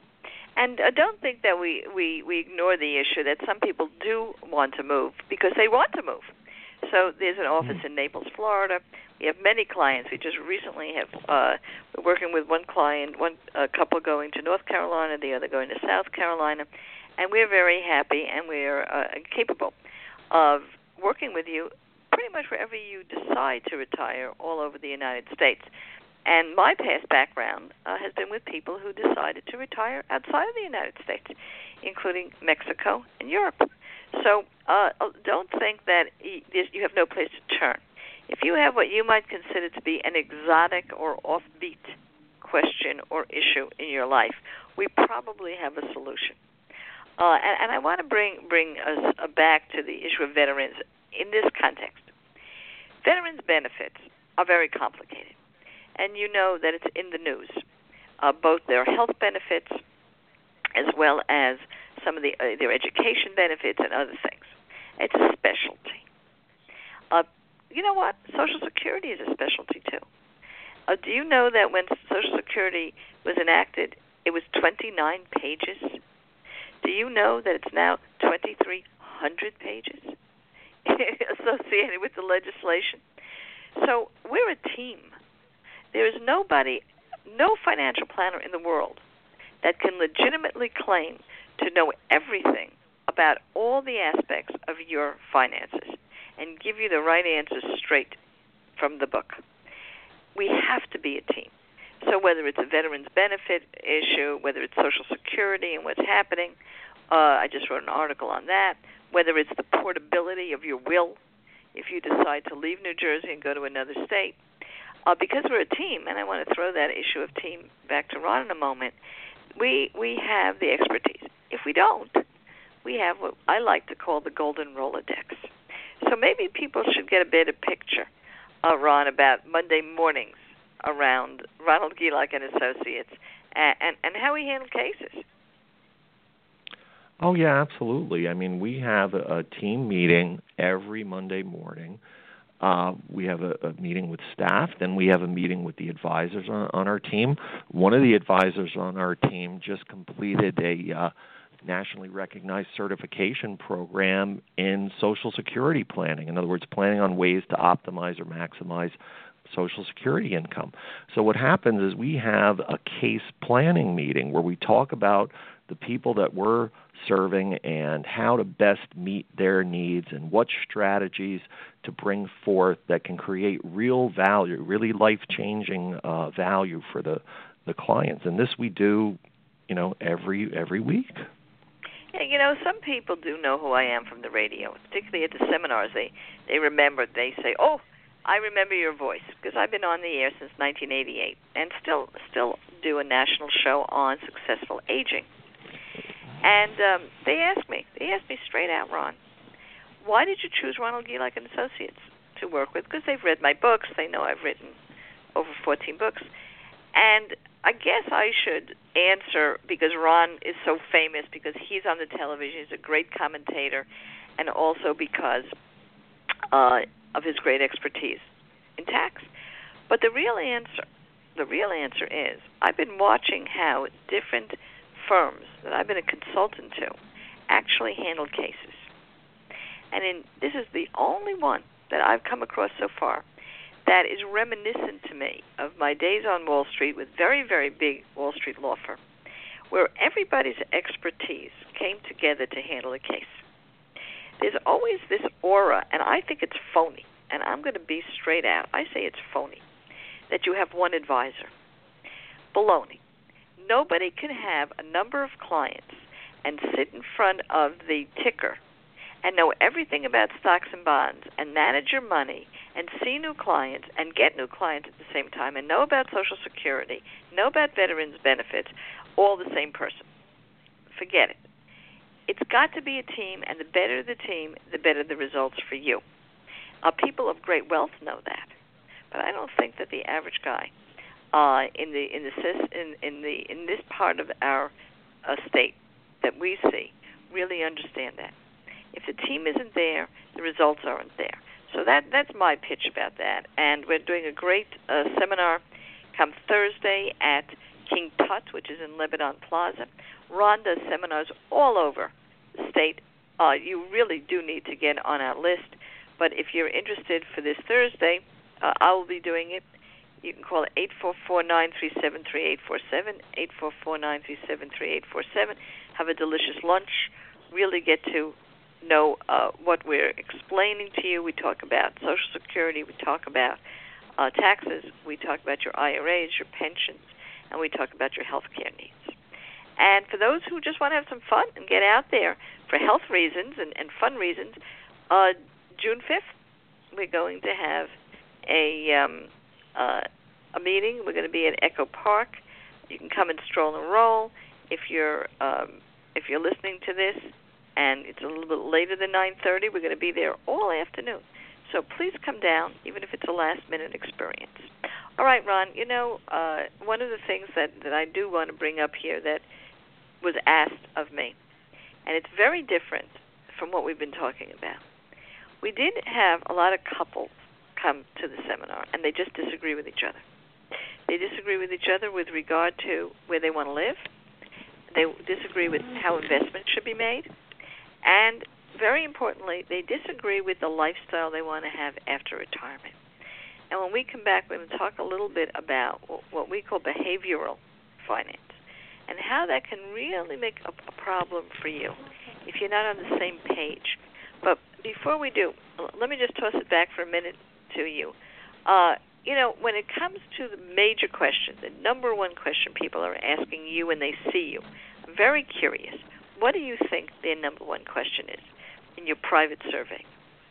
And uh, don't think that we, we, we ignore the issue that some people do want to move because they want to move. So there's an office in Naples, Florida. We have many clients. We just recently have uh, we're working with one client, one uh, couple going to North Carolina, the other going to South Carolina, and we're very happy and we're uh, capable of working with you pretty much wherever you decide to retire all over the United States. And my past background uh, has been with people who decided to retire outside of the United States, including Mexico and Europe. So uh, don't think that you have no place to turn. If you have what you might consider to be an exotic or offbeat question or issue in your life, we probably have a solution. Uh, and, and I want to bring bring us back to the issue of veterans in this context. Veterans' benefits are very complicated, and you know that it's in the news, uh, both their health benefits as well as some of the uh, their education benefits and other things. It's a specialty. Uh, you know what? Social Security is a specialty, too. Uh, do you know that when Social Security was enacted, it was twenty-nine pages? Do you know that it's now twenty-three hundred pages associated with the legislation? So we're a team. There is nobody, no financial planner in the world that can legitimately claim to know everything about all the aspects of your finances and give you the right answers straight from the book. We have to be a team. So whether it's a veterans benefit issue, whether it's Social Security and what's happening, uh, I just wrote an article on that, whether it's the portability of your will, if you decide to leave New Jersey and go to another state, uh, because we're a team, and I want to throw that issue of team back to Ron in a moment, we we have the expertise. If we don't, we have what I like to call the golden Rolodex. So maybe people should get a better picture, uh, Ron, about Monday mornings around Ronald Gilak and Associates and, and, and how we handle cases. Oh, yeah, absolutely. I mean, we have a, a team meeting every Monday morning. Uh, we have a, a meeting with staff. Then we have a meeting with the advisors on, on our team. One of the advisors on our team just completed a uh, nationally recognized certification program in Social Security planning. In other words, planning on ways to optimize or maximize Social Security income. So what happens is we have a case planning meeting where we talk about the people that we're serving and how to best meet their needs and what strategies to bring forth that can create real value, really life-changing uh, value for the, the clients. And this we do, you know, every every week. Yeah, you know, some people do know who I am from the radio, particularly at the seminars. They they remember, they say, oh, I remember your voice, because I've been on the air since nineteen eighty-eight and still still do a national show on successful aging. And um, they asked me, they asked me straight out, Ron, why did you choose Ronald Gilak and Associates to work with? Because they've read my books. They know I've written over fourteen books. And I guess I should answer because Ron is so famous, because he's on the television, he's a great commentator, and also because uh, of his great expertise in tax. But the real answer, the real answer is I've been watching how different firms that I've been a consultant to actually handle cases. And in, this is the only one that I've come across so far that is reminiscent to me of my days on Wall Street with very, very big Wall Street law firm, where everybody's expertise came together to handle a case. There's always this aura, and I think it's phony, and I'm going to be straight out. I say it's phony, that you have one advisor. Baloney. Nobody can have a number of clients and sit in front of the ticker and know everything about stocks and bonds and manage your money and see new clients and get new clients at the same time and know about Social Security, know about veterans benefits, all the same person. Forget it. It's got to be a team, and the better the team, the better the results for you. Uh, people of great wealth know that, but I don't think that the average guy uh, in the in the in in the in this part of our uh, state that we see really understand that. If the team isn't there, the results aren't there. So that that's my pitch about that. And we're doing a great uh, seminar come Thursday at King Tut, which is in Lebanon Plaza. Ron does seminars all over the state. Uh, you really do need to get on our list. But if you're interested for this Thursday, uh, I will be doing it. You can call eight four four, nine three seven, three eight four seven, eight four four, nine three seven, three eight four seven. Have a delicious lunch. Really get to know uh, what we're explaining to you. We talk about Social Security. We talk about uh, taxes. We talk about your I R As, your pensions, and we talk about your health care needs. And for those who just want to have some fun and get out there for health reasons and, and fun reasons, uh, June fifth, we're going to have a um, uh, a meeting. We're going to be at Echo Park. You can come and stroll and roll. If you're um, if you're listening to this and it's a little bit later than nine thirty, we're going to be there all afternoon. So please come down, even if it's a last-minute experience. All right, Ron, you know, uh, one of the things that, that I do want to bring up here that was asked of me, and it's very different from what we've been talking about. We did have a lot of couples come to the seminar, and they just disagree with each other. They disagree with each other with regard to where they want to live. They disagree with how investments should be made. And very importantly, they disagree with the lifestyle they want to have after retirement. And when we come back, we're going to talk a little bit about what we call behavioral finance and how that can really make a, a problem for you if you're not on the same page. But before we do, let me just toss it back for a minute to you. Uh, you know, when it comes to the major question, the number one question people are asking you when they see you, I'm very curious. What do you think their number one question is in your private survey?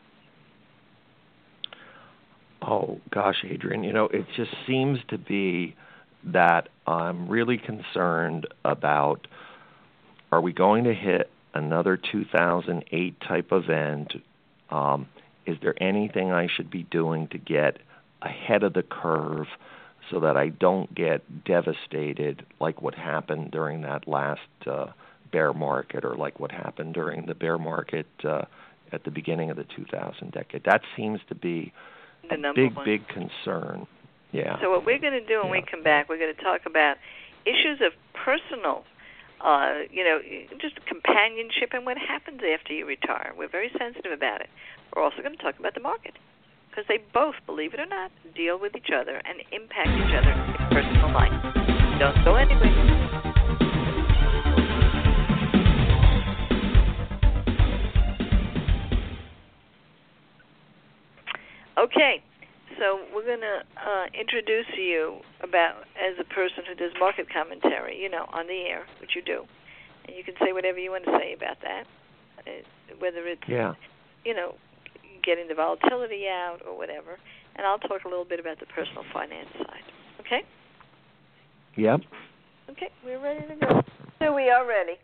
Oh, gosh, Adrienne, you know, it just seems to be that I'm really concerned about, are we going to hit another two thousand eight type event? Um, is there anything I should be doing to get ahead of the curve so that I don't get devastated like what happened during that last uh, bear market or like what happened during the bear market uh, at the beginning of the two thousand decade? That seems to be the a number big, one. big concern. Yeah. So what we're going to do when yeah. we come back, we're going to talk about issues of personal, uh, you know, just companionship and what happens after you retire. We're very sensitive about it. We're also going to talk about the market because they both, believe it or not, deal with each other and impact each other in personal life. Don't go anywhere. Okay, so we're going to uh, introduce you about as a person who does market commentary, you know, on the air, which you do. And you can say whatever you want to say about that, uh, whether it's, yeah. you know, getting the volatility out or whatever. And I'll talk a little bit about the personal finance side. Okay? Yep. Okay, we're ready to go. So we are ready.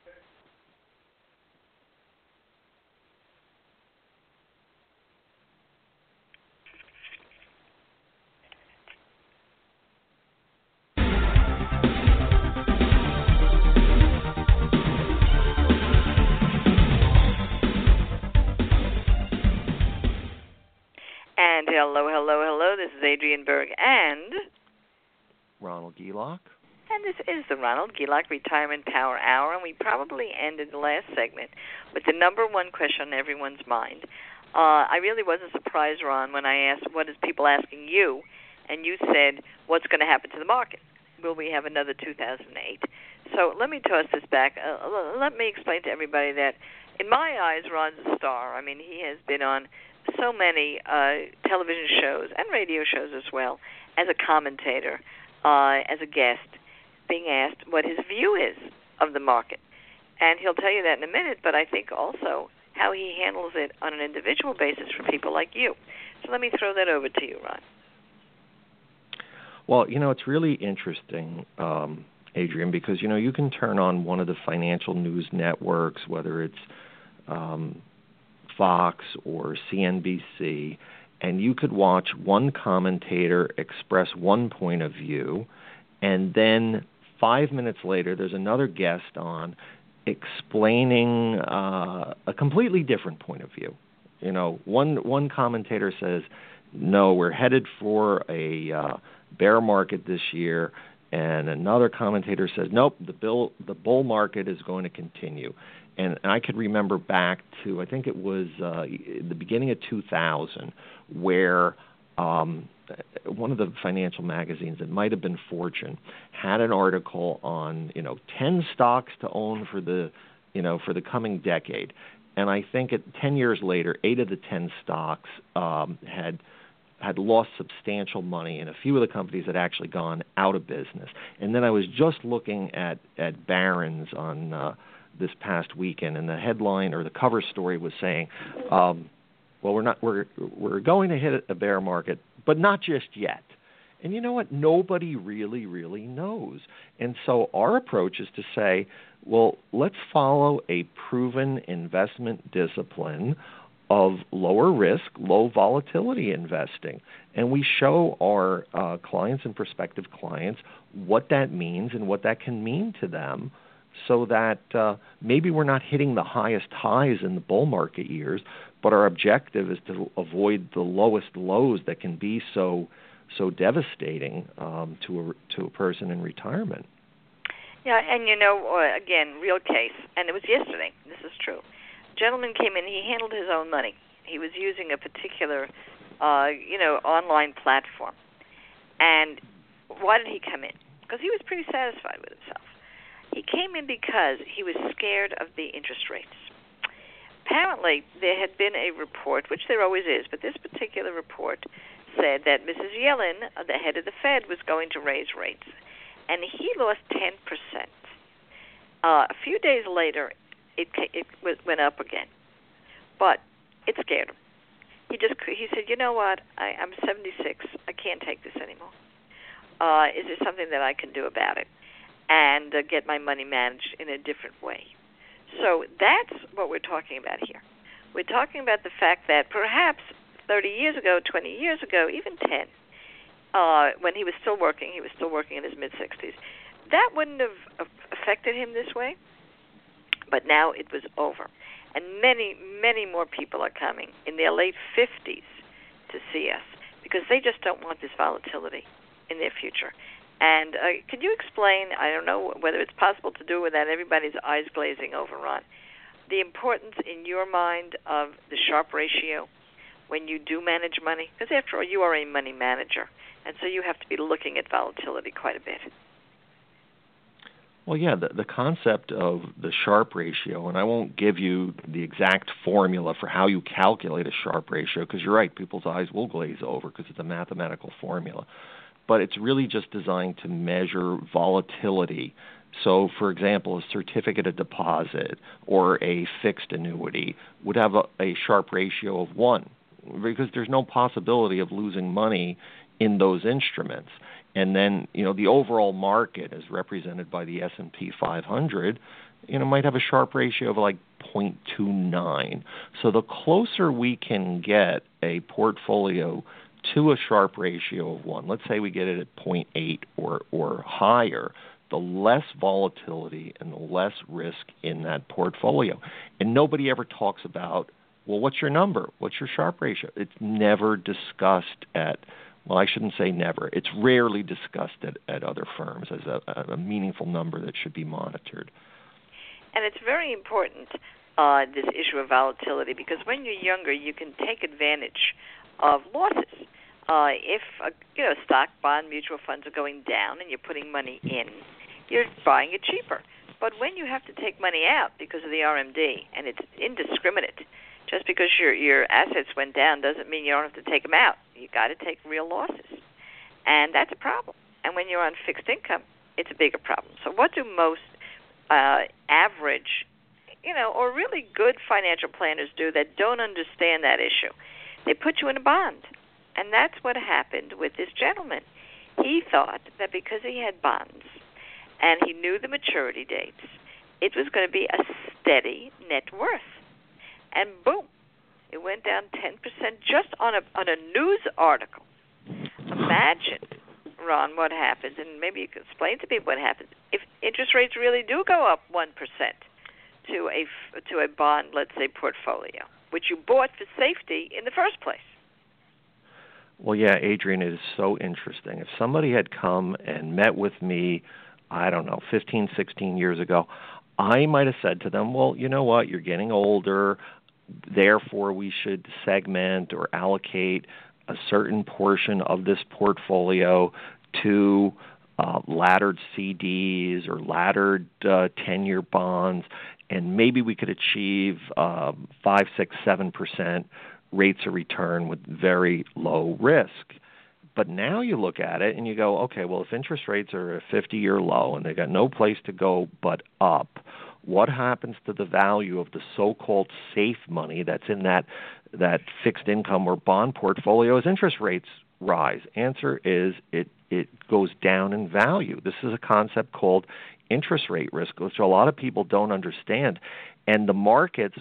And hello, hello, hello. This is Adrienne Berg and Ronald Gielach. And this is the Ronald Gielach Retirement Power Hour, and we probably ended the last segment with the number one question on everyone's mind. Uh, I really wasn't surprised, Ron, when I asked, what is people asking you? And you said, what's going to happen to the market? Will we have another two thousand eight? So let me toss this back. Uh, let me explain to everybody that, in my eyes, Ron's a star. I mean, he has been on so many uh, television shows and radio shows as well as a commentator, uh, as a guest, being asked what his view is of the market. And he'll tell you that in a minute, but I think also how he handles it on an individual basis for people like you. So let me throw that over to you, Ron. Well, you know, it's really interesting, um, Adrienne, because, you know, you can turn on one of the financial news networks, whether it's um, Fox or C N B C, and you could watch one commentator express one point of view, and then five minutes later there's another guest on explaining uh, a completely different point of view. You know, one one commentator says, no, we're headed for a uh, bear market this year, and another commentator says, nope, the bill, the bull market is going to continue. And I could remember back to, I think it was uh, the beginning of two thousand, where um, one of the financial magazines, it might have been Fortune, had an article on, you know, ten stocks to own for the, you know, for the coming decade. And I think at ten years later, eight of the ten stocks um, had had lost substantial money, and a few of the companies had actually gone out of business. And then I was just looking at, at Barron's on uh, this past weekend, and the headline or the cover story was saying, um, well, we're not we're we're going to hit a bear market, but not just yet. And you know what? Nobody really, really knows. And so our approach is to say, well, let's follow a proven investment discipline of lower risk, low volatility investing. And we show our uh, clients and prospective clients what that means and what that can mean to them, so that uh, maybe we're not hitting the highest highs in the bull market years, but our objective is to avoid the lowest lows that can be so so devastating um, to a to a person in retirement. Yeah, and you know, uh, again, real case, and it was yesterday. This is true. A gentleman came in. He handled his own money. He was using a particular, uh, you know, online platform. And why did he come in? Because he was pretty satisfied with himself. He came in because he was scared of the interest rates. Apparently, there had been a report, which there always is, but this particular report said that Missus Yellen, the head of the Fed, was going to raise rates. And he lost ten percent. Uh, a few days later, it, it went up again. But it scared him. He just he said, you know what, I, I'm seventy-six. I can't take this anymore. Uh, is there something that I can do about it and uh, get my money managed in a different way? So that's what we're talking about here. We're talking about the fact that perhaps thirty years ago, twenty years ago, even ten, uh, when he was still working, he was still working in his mid-sixties, that wouldn't have affected him this way. But now it was over. And many, many more people are coming in their late fifties to see us because they just don't want this volatility in their future. And uh, can you explain, I don't know whether it's possible to do it without everybody's eyes glazing over, Ron, the importance in your mind of the Sharpe ratio when you do manage money? Because after all, you are a money manager, and so you have to be looking at volatility quite a bit. Well, yeah, the, the concept of the Sharpe ratio, and I won't give you the exact formula for how you calculate a Sharpe ratio, because you're right, people's eyes will glaze over because it's a mathematical formula. But it's really just designed to measure volatility. So, for example, a certificate of deposit or a fixed annuity would have a, a Sharpe ratio of one because there's no possibility of losing money in those instruments. And then, you know, the overall market, as represented by the S and P five hundred, you know, might have a Sharpe ratio of like zero point two nine. So the closer we can get a portfolio to a Sharpe ratio of one, let's say we get it at zero point eight or, or higher, the less volatility and the less risk in that portfolio. And nobody ever talks about, well, what's your number? What's your Sharpe ratio? It's never discussed at, well, I shouldn't say never. It's rarely discussed at, at other firms as a, a meaningful number that should be monitored. And it's very important, uh, this issue of volatility, because when you're younger, you can take advantage of losses. Uh, if uh, you know stock, bond, mutual funds are going down and you're putting money in, you're buying it cheaper. But when you have to take money out because of the R M D, and it's indiscriminate, just because your your assets went down doesn't mean you don't have to take them out. You got to take real losses, and that's a problem. And when you're on fixed income, it's a bigger problem. So what do most uh, average, you know, or really good financial planners do that don't understand that issue? They put you in a bond, and that's what happened with this gentleman. He thought that because he had bonds and he knew the maturity dates, it was going to be a steady net worth. And boom, it went down ten percent just on a on a news article. Imagine, Ron, what happens, and maybe you can explain to people what happens if interest rates really do go up one percent to a to a bond, let's say, portfolio, which you bought for safety in the first place. Well, yeah, Adrienne, it is so interesting. If somebody had come and met with me, I don't know, fifteen, sixteen years ago, I might have said to them, well, you know what, you're getting older, therefore we should segment or allocate a certain portion of this portfolio to uh, laddered C Ds or laddered uh, ten-year bonds, and maybe we could achieve um, five, six, seven percent rates of return with very low risk. But now you look at it and you go, okay, well, if interest rates are a fifty-year low and they got no place to go but up, what happens to the value of the so-called safe money that's in that that fixed income or bond portfolio as interest rates rise? Answer is it it goes down in value. This is a concept called interest rate risk, which a lot of people don't understand. And the markets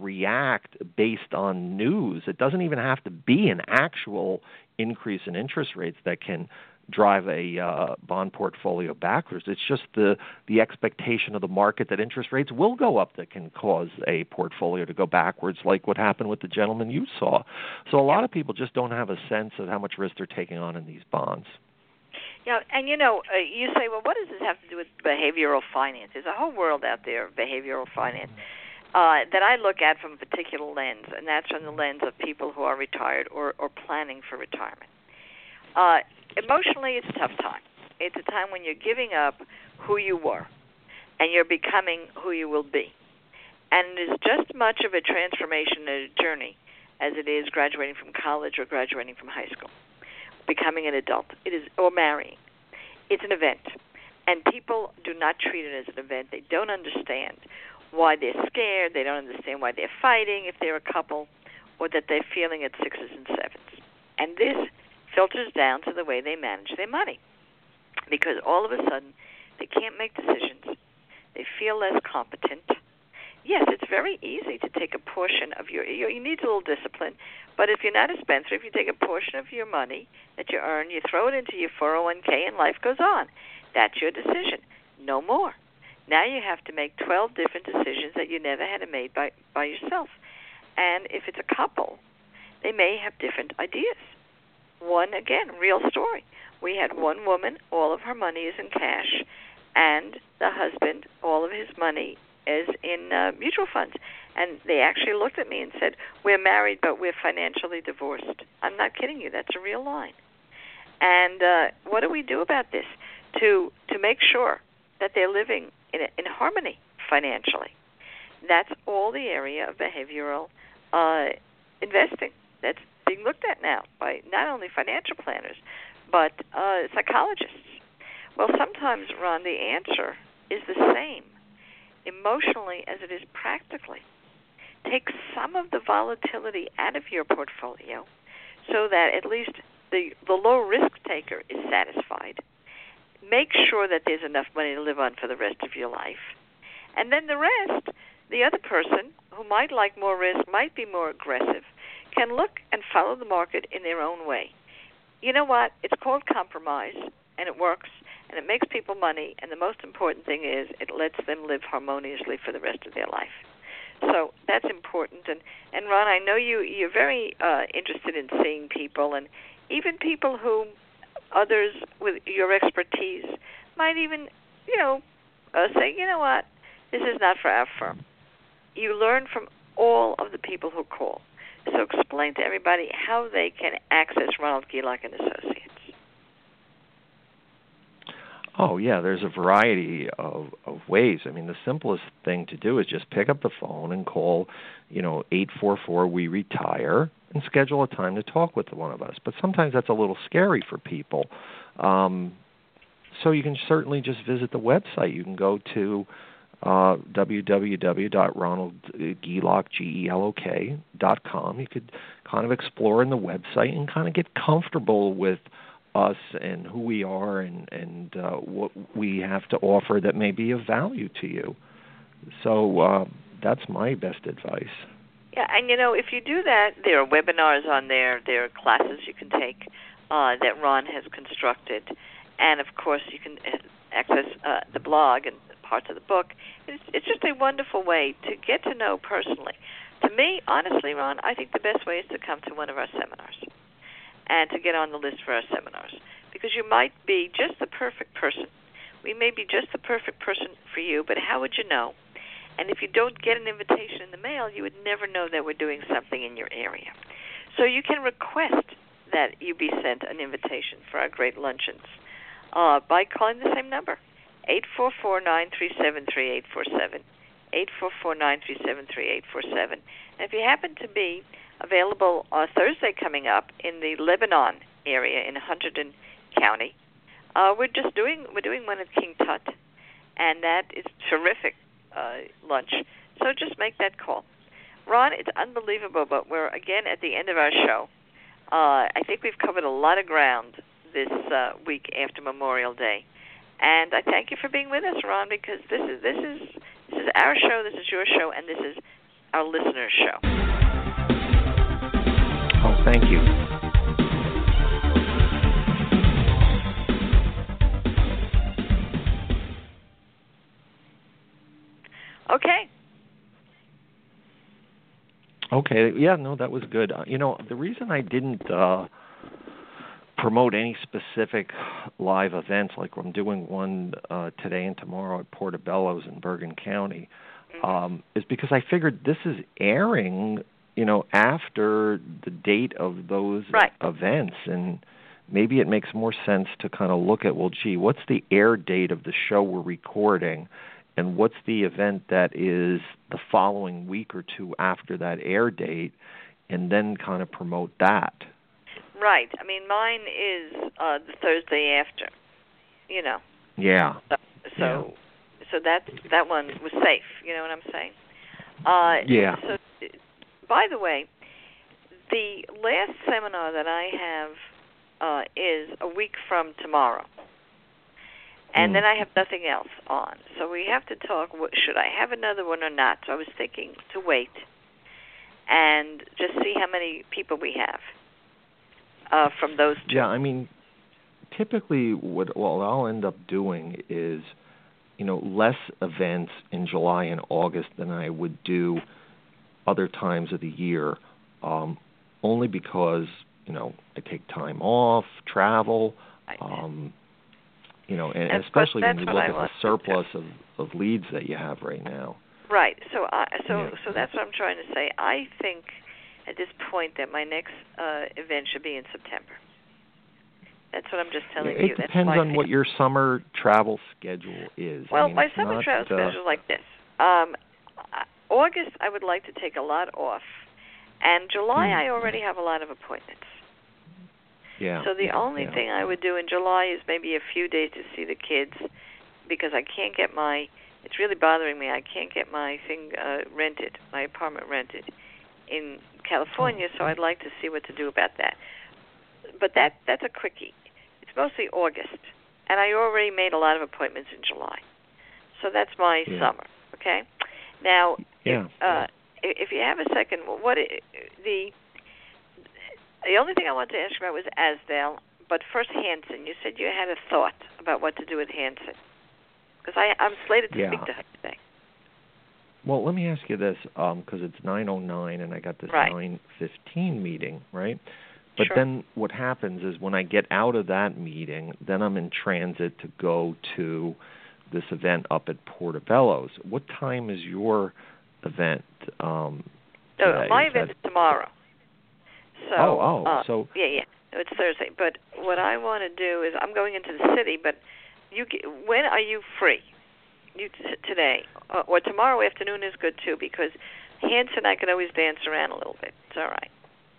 react based on news. It doesn't even have to be an actual increase in interest rates that can drive a uh, bond portfolio backwards. It's just the the expectation of the market that interest rates will go up that can cause a portfolio to go backwards, like what happened with the gentleman you saw. So a lot of people just don't have a sense of how much risk they're taking on in these bonds. Yeah, and you know, uh, you say, well, what does this have to do with behavioral finance? There's a whole world out there of behavioral finance uh, that I look at from a particular lens, and that's from the lens of people who are retired or, or planning for retirement. Uh, emotionally, it's a tough time. It's a time when you're giving up who you were, and you're becoming who you will be. And it is just as much of a transformation and a journey as it is graduating from college or graduating from high school. Becoming an adult, it is, or marrying. It's an event, and people do not treat it as an event. They don't understand why they're scared. They don't understand why they're fighting if they're a couple, or that they're feeling at sixes and sevens. And this filters down to the way they manage their money, because all of a sudden they can't make decisions. They feel less competent. Yes, it's very easy to take a portion of your, you, you need a little discipline, but if you're not a spendthrift, you take a portion of your money that you earn, you throw it into your four oh one k, and life goes on. That's your decision. No more. Now you have to make twelve different decisions that you never had to make by, by yourself. And if it's a couple, they may have different ideas. One, again, real story. We had one woman, all of her money is in cash, and the husband, all of his money is in uh, mutual funds. And they actually looked at me and said, we're married, but we're financially divorced. I'm not kidding you. That's a real line. And uh, what do we do about this to to make sure that they're living in, in harmony financially? That's all the area of behavioral uh, investing that's being looked at now by not only financial planners, but uh, psychologists. Well, sometimes, Ron, the answer is the same emotionally as it is practically. Take some of the volatility out of your portfolio so that at least the, the low-risk taker is satisfied. Make sure that there's enough money to live on for the rest of your life. And then the rest, the other person who might like more risk, might be more aggressive, can look and follow the market in their own way. You know what? It's called compromise, and it works, and it makes people money, and the most important thing is it lets them live harmoniously for the rest of their life. So that's important. And, and Ron, I know you, you're very uh, interested in seeing people, and even people who others with your expertise might even, you know, uh, say, you know what, this is not for our firm. You learn from all of the people who call. So explain to everybody how they can access Ronald Gilak and Associates. Oh, yeah, there's a variety of, of ways. I mean, the simplest thing to do is just pick up the phone and call, you know, eight four four, we retire, and schedule a time to talk with one of us. But sometimes that's a little scary for people. Um, so you can certainly just visit the website. You can go to uh, w w w dot ronald gilak dot com. You could kind of explore in the website and kind of get comfortable with us and who we are and, and uh, what we have to offer that may be of value to you. So uh, that's my best advice. Yeah, and you know, if you do that, there are webinars on there, there are classes you can take uh, that Ron has constructed, and of course you can access uh, the blog and parts of the book. It's, it's just a wonderful way to get to know personally. To me, honestly, Ron, I think the best way is to come to one of our seminars and to get on the list for our seminars, because you might be just the perfect person. We may be just the perfect person for you, but how would you know? And if you don't get an invitation in the mail, you would never know that we're doing something in your area. So you can request that you be sent an invitation for our great luncheons uh, by calling the same number, eight four four, nine three seven, three eight four seven, eight four four, nine three seven, three eight four seven. And if you happen to be available uh, Thursday coming up in the Lebanon area in Hunterdon County, uh, we're just doing we're doing one at King Tut, and that is terrific uh, lunch. So just make that call. Ron, it's unbelievable, but we're again at the end of our show. Uh, I think we've covered a lot of ground this uh, week after Memorial Day, and I thank you for being with us, Ron, because this is this is this is our show, this is your show, and this is our listeners' show. Oh, thank you. Okay. Okay, yeah, no, that was good. Uh, you know, the reason I didn't uh, promote any specific live events, like I'm doing one uh, today and tomorrow at Portobello's in Bergen County, um, is because I figured this is airing, you know, after the date of those right. events, and maybe it makes more sense to kind of look at, well, gee, what's the air date of the show we're recording? And what's the event that is the following week or two after that air date, and then kind of promote that? Right. I mean, mine is uh, the Thursday after, you know. Yeah. So, so, yeah. so that that one was safe. You know what I'm saying? Uh, yeah. So, by the way, the last seminar that I have uh, is a week from tomorrow. And mm. then I have nothing else on. So we have to talk, what, should I have another one or not? So I was thinking to wait and just see how many people we have uh, from those two. Yeah, I mean, typically what, what I'll end up doing is, you know, less events in July and August than I would do other times of the year, um, only because, you know, I take time off, travel, um You know, and, and especially when you look at the surplus of, of leads that you have right now. Right. So, uh, so, yeah. so that's what I'm trying to say. I think at this point that my next uh, event should be in September. That's what I'm just telling yeah, it you. It depends on what your summer travel schedule is. Well, I mean, my summer not, travel uh, schedule is like this. Um, August, I would like to take a lot off, and July, hmm. I already have a lot of appointments. Yeah. So the yeah, only yeah. thing I would do in July is maybe a few days to see the kids, because I can't get my, it's really bothering me, I can't get my thing uh, rented, my apartment rented in California, oh. so I'd like to see what to do about that. But that that's a quickie. It's mostly August, and I already made a lot of appointments in July. So that's my yeah. summer, okay? Now, yeah. if, uh, if you have a second, what it, the... The only thing I wanted to ask you about was Asdale, but first Hanson. You said you had a thought about what to do with Hanson, because I'm slated to yeah. speak to her today. Well, let me ask you this, because um, it's nine oh nine and I got this right. nine fifteen meeting, right? But sure. then what happens is when I get out of that meeting, then I'm in transit to go to this event up at Portobello's. What time is your event um, today? So my is event that... is tomorrow. So, oh, oh, uh, so yeah, yeah, no, it's Thursday. But what I want to do is I'm going into the city. But you, when are you free? You t- today uh, or tomorrow afternoon is good too, because Hanson I can always dance around a little bit. It's all right.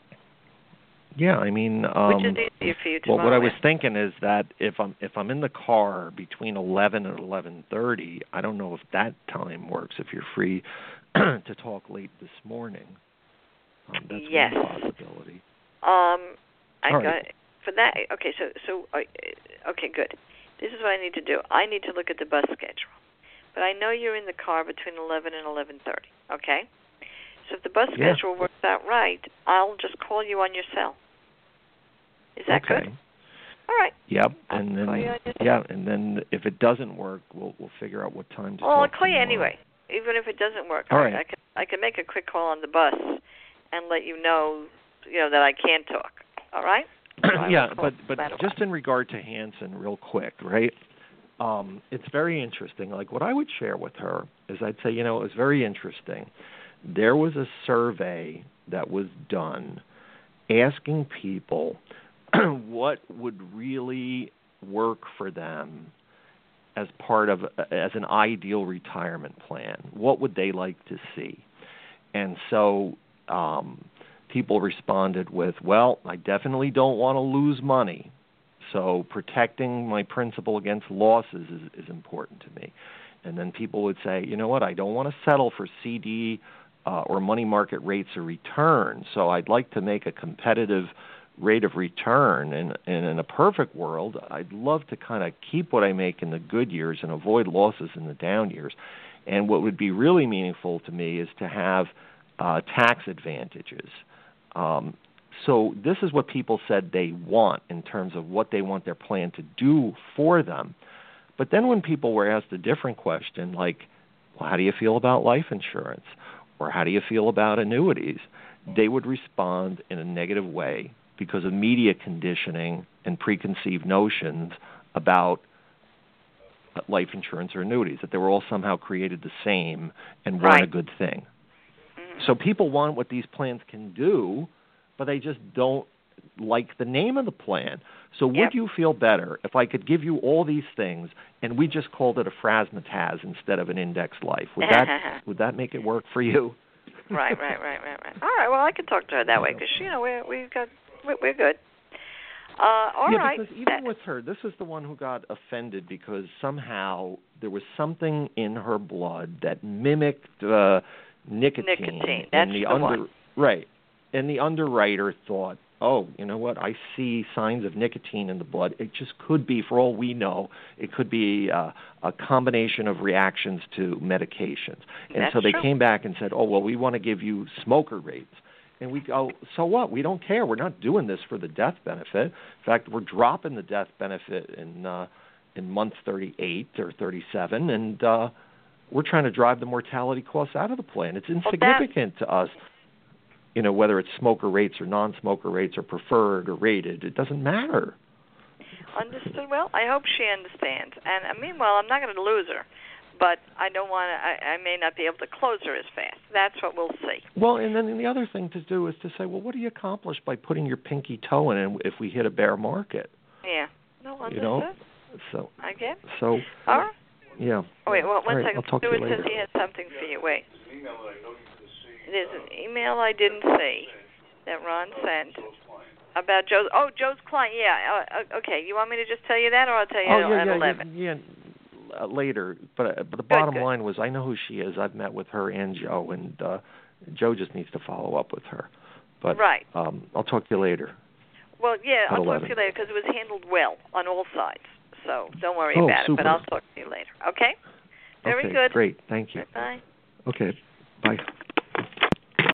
Yeah, I mean, um, which is easier for you tomorrow? Well, what I was thinking is that if I'm if I'm in the car between eleven and eleven thirty, I don't know if that time works. If you're free to talk late this morning. Um, that's yes. one possibility. Um, I All got right. for that. Okay, so so uh, okay, good. This is what I need to do. I need to look at the bus schedule, but I know you're in the car between eleven and eleven thirty. Okay, so if the bus yeah. schedule works out right, I'll just call you on your cell. Is that okay. good? All right. Yep, I'll and then call you on your yeah, and then if it doesn't work, we'll we'll figure out what time to. Well, I'll talk call you tomorrow. anyway, even if it doesn't work. All I, right. I can I can make a quick call on the bus and let you know, you know, that I can talk. All right? So yeah, but but no just what. in regard to Hanson, real quick, right? Um, it's very interesting. Like what I would share with her is, I'd say, you know, it was very interesting. There was a survey that was done asking people what would really work for them as part of as an ideal retirement plan. What would they like to see? And so um, people responded with, well, I definitely don't want to lose money, so protecting my principal against losses is, is important to me. And then people would say, you know what, I don't want to settle for C D uh, or money market rates of return, so I'd like to make a competitive rate of return. And, and in a perfect world, I'd love to kind of keep what I make in the good years and avoid losses in the down years. And what would be really meaningful to me is to have uh, tax advantages. Um, so this is what people said they want in terms of what they want their plan to do for them. But then when people were asked a different question, like, well, how do you feel about life insurance? Or how do you feel about annuities? They would respond in a negative way because of media conditioning and preconceived notions about life insurance or annuities, that they were all somehow created the same and weren't Right. a good thing. Mm-hmm. So people want what these plans can do, but they just don't like the name of the plan. So would Yep. you feel better if I could give you all these things and we just called it a Frasmataz instead of an Index Life? Would that would that make it work for you? Right, right, right, right, right. All right. Well, I can talk to her that way because you know we're we've got we're, we're good. Uh, all yeah, right. because even That- with her, this is the one who got offended because somehow there was something in her blood that mimicked uh, nicotine. Nicotine, and that's the the under, one. Right. And the underwriter thought, oh, you know what, I see signs of nicotine in the blood. It just could be, for all we know, it could be uh, a combination of reactions to medications. And That's so they true. came back and said, oh, well, we want to give you smoker rates. And we go, so what? We don't care. We're not doing this for the death benefit. In fact, we're dropping the death benefit in uh, in month thirty-eight or thirty-seven, and uh, we're trying to drive the mortality costs out of the plan. It's insignificant to us, you know, whether it's smoker rates or non-smoker rates or preferred or rated. It doesn't matter. Understood. Well, I hope she understands. And uh, meanwhile, I'm not going to lose her, but I don't want to. I, I may not be able to close her as fast. That's what we'll see. Well, and then the other thing to do is to say, well, what do you accomplish by putting your pinky toe in it if we hit a bear market? Yeah. No, understood. You know, so I get. so All right. yeah. Oh, wait, well, one All right, second. I'll talk to you Stuart says later. he has something for you. Wait. There's an email that I know you can see. There's an email I didn't see that Ron sent Joe's client. about Joe's. Oh, Joe's client. Yeah. Uh, okay. You want me to just tell you that, or I'll tell you Oh yeah, at yeah, eleven? yeah, yeah, uh, later. But uh, but the Good, bottom good. line was, I know who she is. I've met with her and Joe, and uh, Joe just needs to follow up with her. But Right. um, I'll talk to you later. Well, yeah, At I'll talk eleven. to you later because it was handled well on all sides. So don't worry Oh, about it. But super. I'll talk to you later. Okay. Very okay, good. Great. Thank you. Bye. Okay. Bye.